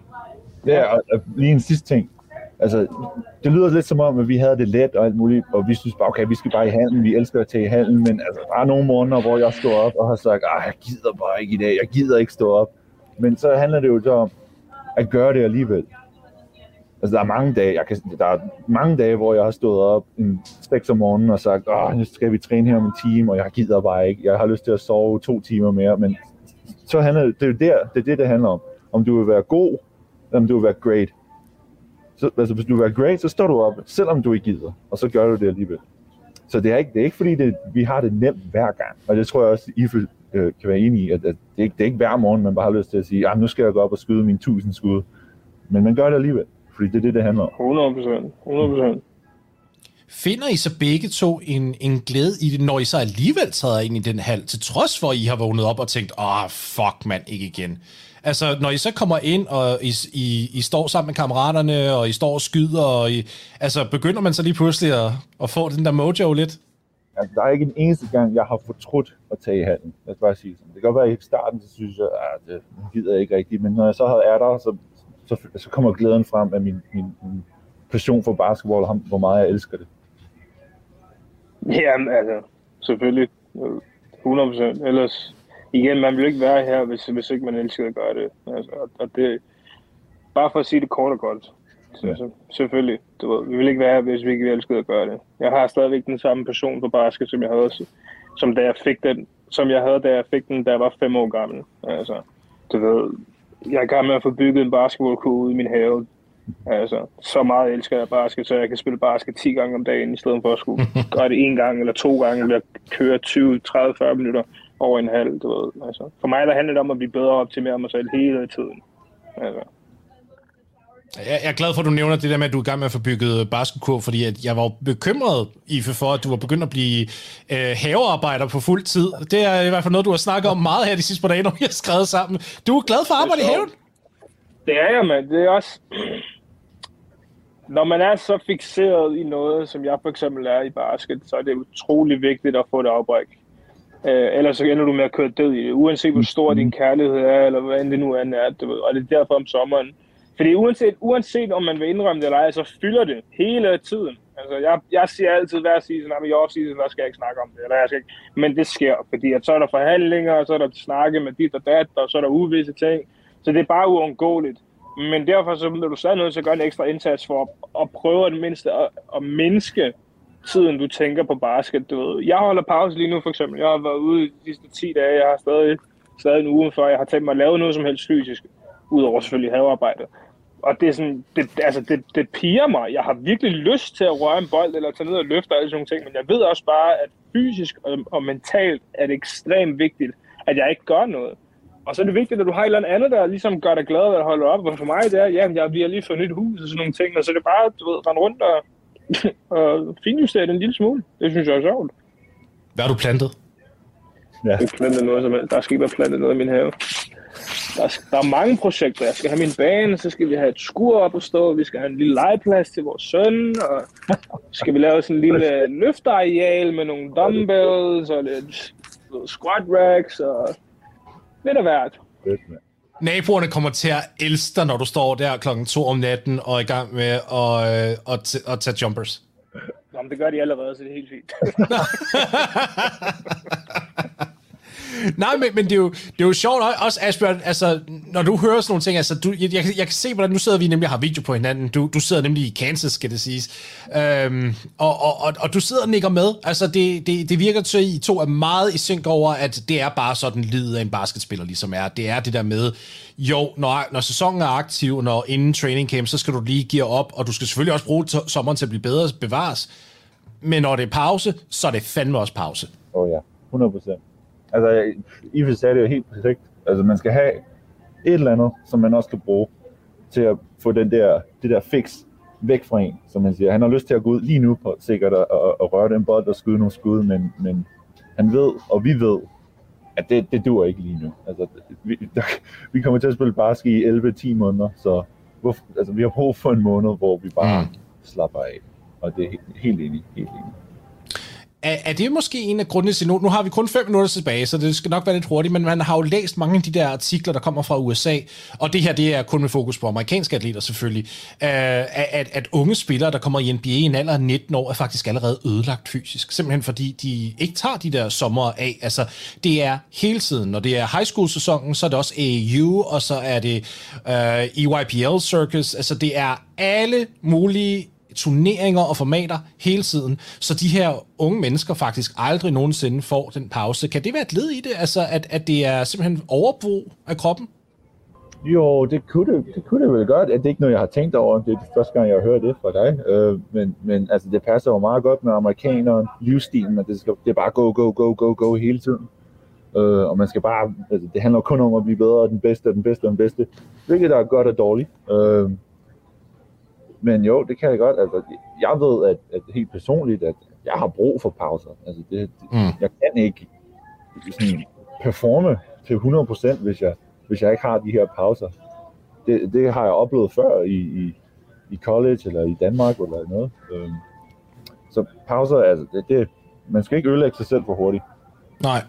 Ja, og, og lige en sidste ting. Altså, det lyder lidt som om, at vi havde det let og alt muligt, og vi synes bare, okay, vi skal bare i handlen, vi elsker at tage i handlen, men altså, der er nogle måneder, hvor jeg står op og har sagt, ah, jeg gider bare ikke i dag, jeg gider ikke stå op. Men så handler det jo så om at gøre det alligevel. Altså, der er mange dage, jeg kan, der er mange dage, hvor jeg har stået op en seks om morgenen og sagt, åh, nu skal vi træne her om en time, og jeg gider bare ikke. Jeg har lyst til at sove to timer mere, men så handler det, det er jo der, det er det, det handler om. Om du vil være god, eller om du vil være great. Så, altså, hvis du vil være great, så står du op, selvom du ikke gider, og så gør du det alligevel. Så det er ikke, det er ikke fordi, det, vi har det nemt hver gang, og det tror jeg også, I øh, kan være enige i, at, at det, er ikke, det er ikke hver morgen, man bare har lyst til at sige, nu skal jeg gå op og skyde mine tusind skud. Men man gør det alligevel. Fordi det er det, det handler om. hundrede procent. hundrede procent. Finder I så begge to en, en glæde i det, når I så alligevel træder ind i den hal, til trods for, at I har vågnet op og tænkt, åh, oh, fuck mand, ikke igen. Altså, når I så kommer ind, og I, I, I står sammen med kammeraterne, og I står og skyder, og I, altså, begynder man så lige pludselig at, at få den der mojo lidt? Altså, der er ikke en eneste gang, jeg har fortrudt at tage i hallen. Lad os bare sige sådan. Det kan godt være, at i starten, så synes jeg, at det gider jeg ikke rigtigt, men når jeg så er der, så Så, så kommer glæden frem af min, min, min passion for basketball, og hvor meget jeg elsker det. Jamen, altså, selvfølgelig. hundrede procent. Ellers, igen, man vil ikke være her, hvis, hvis ikke man elsker at gøre det. Altså, og det bare for at sige det kort og godt. Så, ja. så, selvfølgelig. Du ved, vi vil ikke være her, hvis vi ikke elsker at gøre det. Jeg har stadigvæk den samme passion for basket, som jeg havde, som da jeg fik den, som jeg havde, da jeg fik den, da jeg var fem år gammel. Altså, du ved, jeg er i gang med at få bygget en basketballkurve ude i min have. Altså, så meget elsker jeg basket, så jeg kan spille basket ti gange om dagen, i stedet for at skulle gøre det en gang eller to gange, ved at køre tyve, tredive, fyrre minutter over en halv, du ved. Altså, for mig der handler det om at blive bedre og optimere mig selv hele tiden. Altså. Jeg er glad for, at du nævner det der med, at du er i gang med at få bygget basketkurv, fordi at jeg var bekymret, Ife, for at du var begyndt at blive øh, havearbejder på fuld tid. Det er i hvert fald noget, du har snakket om meget her de sidste par dage, når vi har skrevet sammen. Du er glad for at arbejde i haven? Det er jeg, mand. Det er også... Når man er så fikseret i noget, som jeg for eksempel er i basket, så er det utrolig vigtigt at få det afbræk. Øh, ellers så ender du med at køre død i det, uanset hvor stor din kærlighed er, eller hvad end det nu end er. Og det er derfor om sommeren. Fordi uanset, uanset om man vil indrømme det eller ej, så fylder det hele tiden. Altså, jeg, jeg siger altid hver season, at i off-season, der skal jeg ikke snakke om det. Eller jeg skal ikke. Men det sker, fordi at så er der forhandlinger, og så er der snakke med dit og dat, og så er der uvisse ting. Så det er bare uundgåeligt. Men derfor så bliver du stadig nødt til at gøre en ekstra indsats for at, at prøve at mindste at, at mindske tiden, du tænker på basket. Du ved. Jeg holder pause lige nu, for eksempel. Jeg har været ude de sidste ti dage. Jeg har stadig, stadig en uge før. Jeg har tænkt mig at lave noget som helst fysisk. Udover selvfølgelig havearbejde. Og det er sådan, det, altså det, det piger mig. Jeg har virkelig lyst til at røre en bold eller tage ned og løfte og alle sådan nogle ting, men jeg ved også bare, at fysisk og, og mentalt er det ekstremt vigtigt, at jeg ikke gør noget. Og så er det vigtigt, at du har et eller andet, der ligesom gør dig glad ved at holde op. Og for mig det er, jamen jeg bliver lige fået nyt hus og sådan nogle ting, og så er det bare, du ved, rende rundt og, og finjustere det en lille smule. Det synes jeg er sjovt. Hvad har du plantet? Ja. Jeg har plantet noget som helst. Der skal ikke være plantet noget i min have. Der er, der er mange projekter. Jeg skal have min bane, så skal vi have et skur op at stå, vi skal have en lille legeplads til vores søn, og skal vi lave sådan en lille løfteareal med nogle dumbbells og lidt squat racks og lidt af hvert. Naboerne kommer til at elske dig, når du står der klokken to om natten og er i gang med at, øh, at, t- at tage jumpers. Jamen, det gør de allerede, så det er helt fint. Nej, men, men det, er jo, det er jo sjovt også, Asbjørn, altså, når du hører sådan nogle ting, altså, du, jeg, jeg, jeg kan se, hvordan nu sidder vi nemlig og har video på hinanden. Du, du sidder nemlig i Kansas, skal det siges. Øhm, og, og, og, og du sidder og nikker med. Altså, det, det, det virker til, at I to er meget i synk over, at det er bare sådan livet af en basketspiller ligesom er. Det er det der med, jo, når, når sæsonen er aktiv, når inden training camp, så skal du lige give op, og du skal selvfølgelig også bruge t- sommeren til at blive bedre bevares. Men når det er pause, så er det fandme også pause. Åh oh ja, hundrede procent. Altså, Ife sagde det jo helt perfekt. Altså, man skal have et eller andet, som man også kan bruge til at få den der, det der fix væk fra en, som man siger. Han har lyst til at gå ud lige nu på sikkert og, og, og røre den bold og skyde nogle skud, men, men han ved, og vi ved, at det, det duer ikke lige nu. Altså, vi, der, vi kommer til at spille basket i elleve til ti måneder, så hvor, altså, vi har brug for en måned, hvor vi bare mm. slapper af. Og det er helt, helt enig, helt enig. Er, er det måske en af grundene til, nu, nu har vi kun fem minutter tilbage, så det skal nok være lidt hurtigt, men man har jo læst mange af de der artikler, der kommer fra U S A, og det her, det er kun med fokus på amerikanske atleter selvfølgelig, øh, at, at unge spillere, der kommer i N B A i en alder af nitten år, er faktisk allerede ødelagt fysisk, simpelthen fordi de ikke tager de der sommer af. Altså, det er hele tiden, når det er high school sæsonen, så er det også A A U, og så er det øh, E Y P L Circus, altså det er alle mulige turneringer og formater hele tiden, så de her unge mennesker faktisk aldrig nogensinde får den pause. Kan det være et led i det, altså at, at det er simpelthen overbrug af kroppen? Jo, det kunne det, det, kunne det vel godt. Det er ikke noget, jeg har tænkt over. Det er første gang, jeg hører det fra dig. Øh, men, men altså, det passer jo meget godt med amerikaneren, livsstilen, at det, skal, det er bare go, go, go, go, go hele tiden. Øh, og man skal bare, altså, det handler kun om at blive bedre, den bedste, den bedste, den bedste. Hvilket der er godt og dårligt. Øh, Men jo, det kan jeg godt. Altså, jeg ved, at, at helt personligt, at jeg har brug for pauser. Altså, det, det, mm. Jeg kan ikke sådan, performe til hundrede procent, hvis jeg, hvis jeg ikke har de her pauser. Det, det har jeg oplevet før i, i, i college eller i Danmark eller noget. Øhm, så pauser, altså, det, det, man skal ikke ødelægge sig selv for hurtigt. Nej.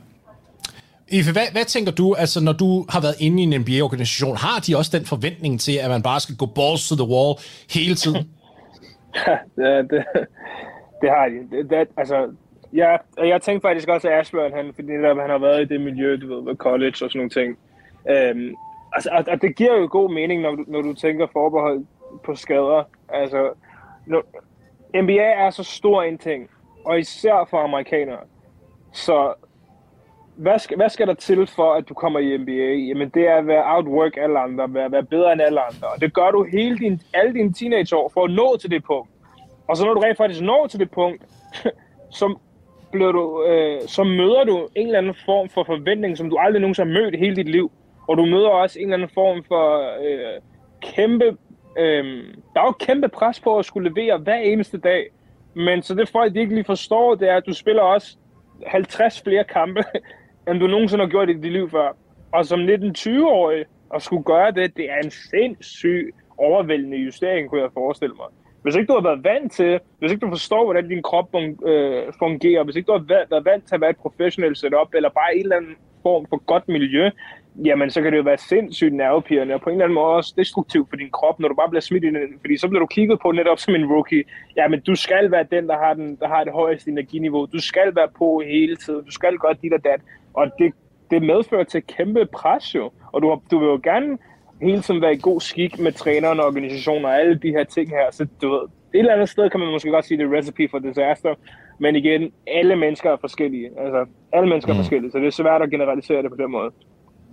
Ife, hvad, hvad tænker du, altså når du har været inde i en N B A-organisation, har de også den forventning til, at man bare skal gå balls to the wall hele tiden? Ja, det, det, det har de. Det, det, altså, jeg, jeg tænkte faktisk også, at Ashburn, han, fordi han har været i det miljø, du ved, med college og sådan nogle ting. Øhm, altså, og, og det giver jo god mening, når du, når du tænker forbehold på skader. Altså, når, N B A er så stor en ting, og især for amerikanere. Så Hvad skal, hvad skal der til for, at du kommer i N B A? Jamen, det er at være outwork alle andre, være, være bedre end alle andre. Og det gør du hele din, alle dine teenageår for at nå til det punkt. Og så når du rent faktisk når til det punkt, så, bliver du, øh, så møder du en eller anden form for forventning, som du aldrig nogensinde har mødt hele dit liv. Og du møder også en eller anden form for øh, kæmpe... Øh, der er jo kæmpe pres på at skulle levere hver eneste dag. Men så det folk, de ikke lige forstår, det er, at du spiller også halvtreds flere kampe, end du nogensinde har gjort i dit liv før. Og som nitten-tyve-årig at skulle gøre det, det er en sindssyg overvældende justering, kunne jeg forestille mig. Hvis ikke du har været vant til, hvis ikke du forstår, hvordan din krop øh, fungerer, hvis ikke du har været vant til at være et professionelt setup, eller bare en eller anden form for godt miljø, jamen så kan det jo være sindssygt nervepirrende, og på en eller anden måde også destruktivt for din krop, når du bare bliver smidt i den, fordi så bliver du kigget på netop som en rookie. Jamen du skal være den, der har, den, der har det højeste energiniveau, du skal være på hele tiden, du skal gøre dit og dat, og det, det medfører til kæmpe pres jo, og du, har, du vil jo gerne hele tiden være i god skik med træneren og organisationer og alle de her ting her, så du ved, et eller andet sted kan man måske godt sige, det er recipe for disaster, men igen, alle mennesker er forskellige, altså alle mennesker mm. er forskellige, så det er svært at generalisere det på den måde.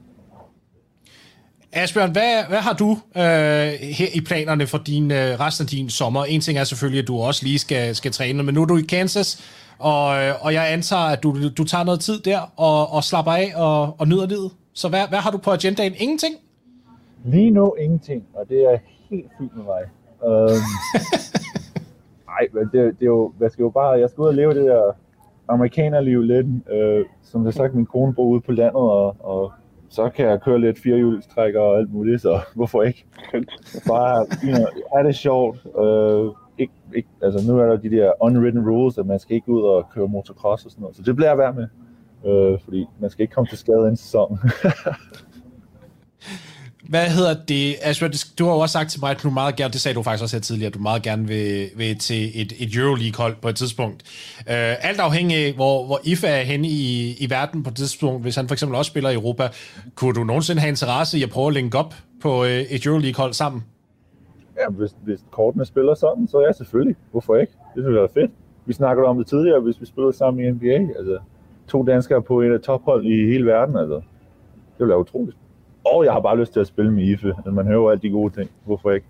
Asbjørn, hvad, hvad har du øh, her i planerne for din, øh, resten af din sommer? En ting er selvfølgelig, at du også lige skal, skal træne, men nu er du i Kansas, og, og jeg antager, at du, du tager noget tid der og, og slapper af og, og nyder livet. Så hvad, hvad har du på agendaen? Ingenting? Lige nu ingenting, og det er helt fint med mig. Um, nej, men det, det er jo, jeg skal jo bare, jeg skal ud og leve det der amerikanerliv lidt. Øh, som jeg sagt, min kone bor ude på landet, og, og så kan jeg køre lidt firehjulstrækker og alt muligt, så hvorfor ikke? Bare, you know, er det sjovt. Øh, ikke, ikke, altså nu er der de der unwritten rules, at man skal ikke ud og køre motocross og sådan noget, så det bliver jeg værd med, øh, fordi man skal ikke komme til skade inden sæsonen. Hvad hedder det? Altså, du har jo også sagt til mig, at du meget gerne, det sagde du faktisk også her tidligere, at du meget gerne vil, vil til et, et Euroleague-hold på et tidspunkt. Uh, alt afhængig af, hvor, hvor I F A er henne i, i verden på et tidspunkt, hvis han for eksempel også spiller i Europa, kunne du nogensinde have interesse i at prøve at linke op på uh, et Euroleague-hold sammen? Ja, hvis, hvis kortene spiller sådan, så ja, selvfølgelig. Hvorfor ikke? Det ville være fedt. Vi snakkede om det tidligere, hvis vi spillede sammen i N B A. Altså, to danskere på et af tophold i hele verden, altså. Det ville være utroligt. Og jeg har bare lyst til at spille med I F E. Altså, man hører jo alt de gode ting. Hvorfor ikke?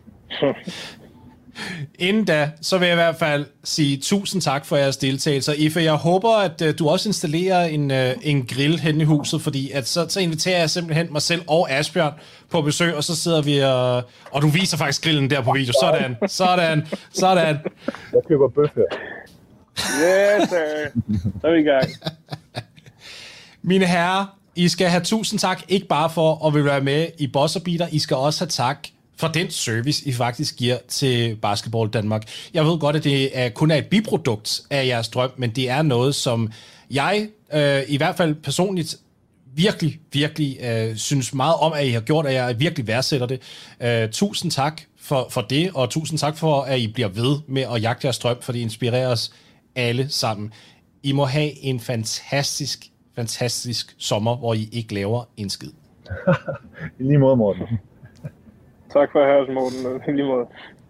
Inden da, så vil jeg i hvert fald sige tusind tak for jeres deltagelse. I F E, jeg håber, at uh, du også installerer en, uh, en grill hen i huset, fordi at så, så inviterer jeg simpelthen mig selv og Asbjørn på besøg, og så sidder vi og... Og du viser faktisk grillen der på video. Sådan, sådan, sådan. Jeg køber bøf her. Yes, sir. Så er vi i gang. Mine herrer, I skal have tusind tak, ikke bare for at vil være med i Boss og Beater, I skal også have tak for den service, I faktisk giver til Basketball Danmark. Jeg ved godt, at det er, kun er et biprodukt af jeres drøm, men det er noget, som jeg øh, i hvert fald personligt virkelig, virkelig øh, synes meget om, at I har gjort, at jeg virkelig værdsætter det. Øh, tusind tak for, for det, og tusind tak for, at I bliver ved med at jagte jeres drøm, for det inspirerer os alle sammen. I må have en fantastisk, fantastisk sommer, hvor I ikke laver en skid. I lige måde, Morten. Tak for at have os, Morten. I lige måde.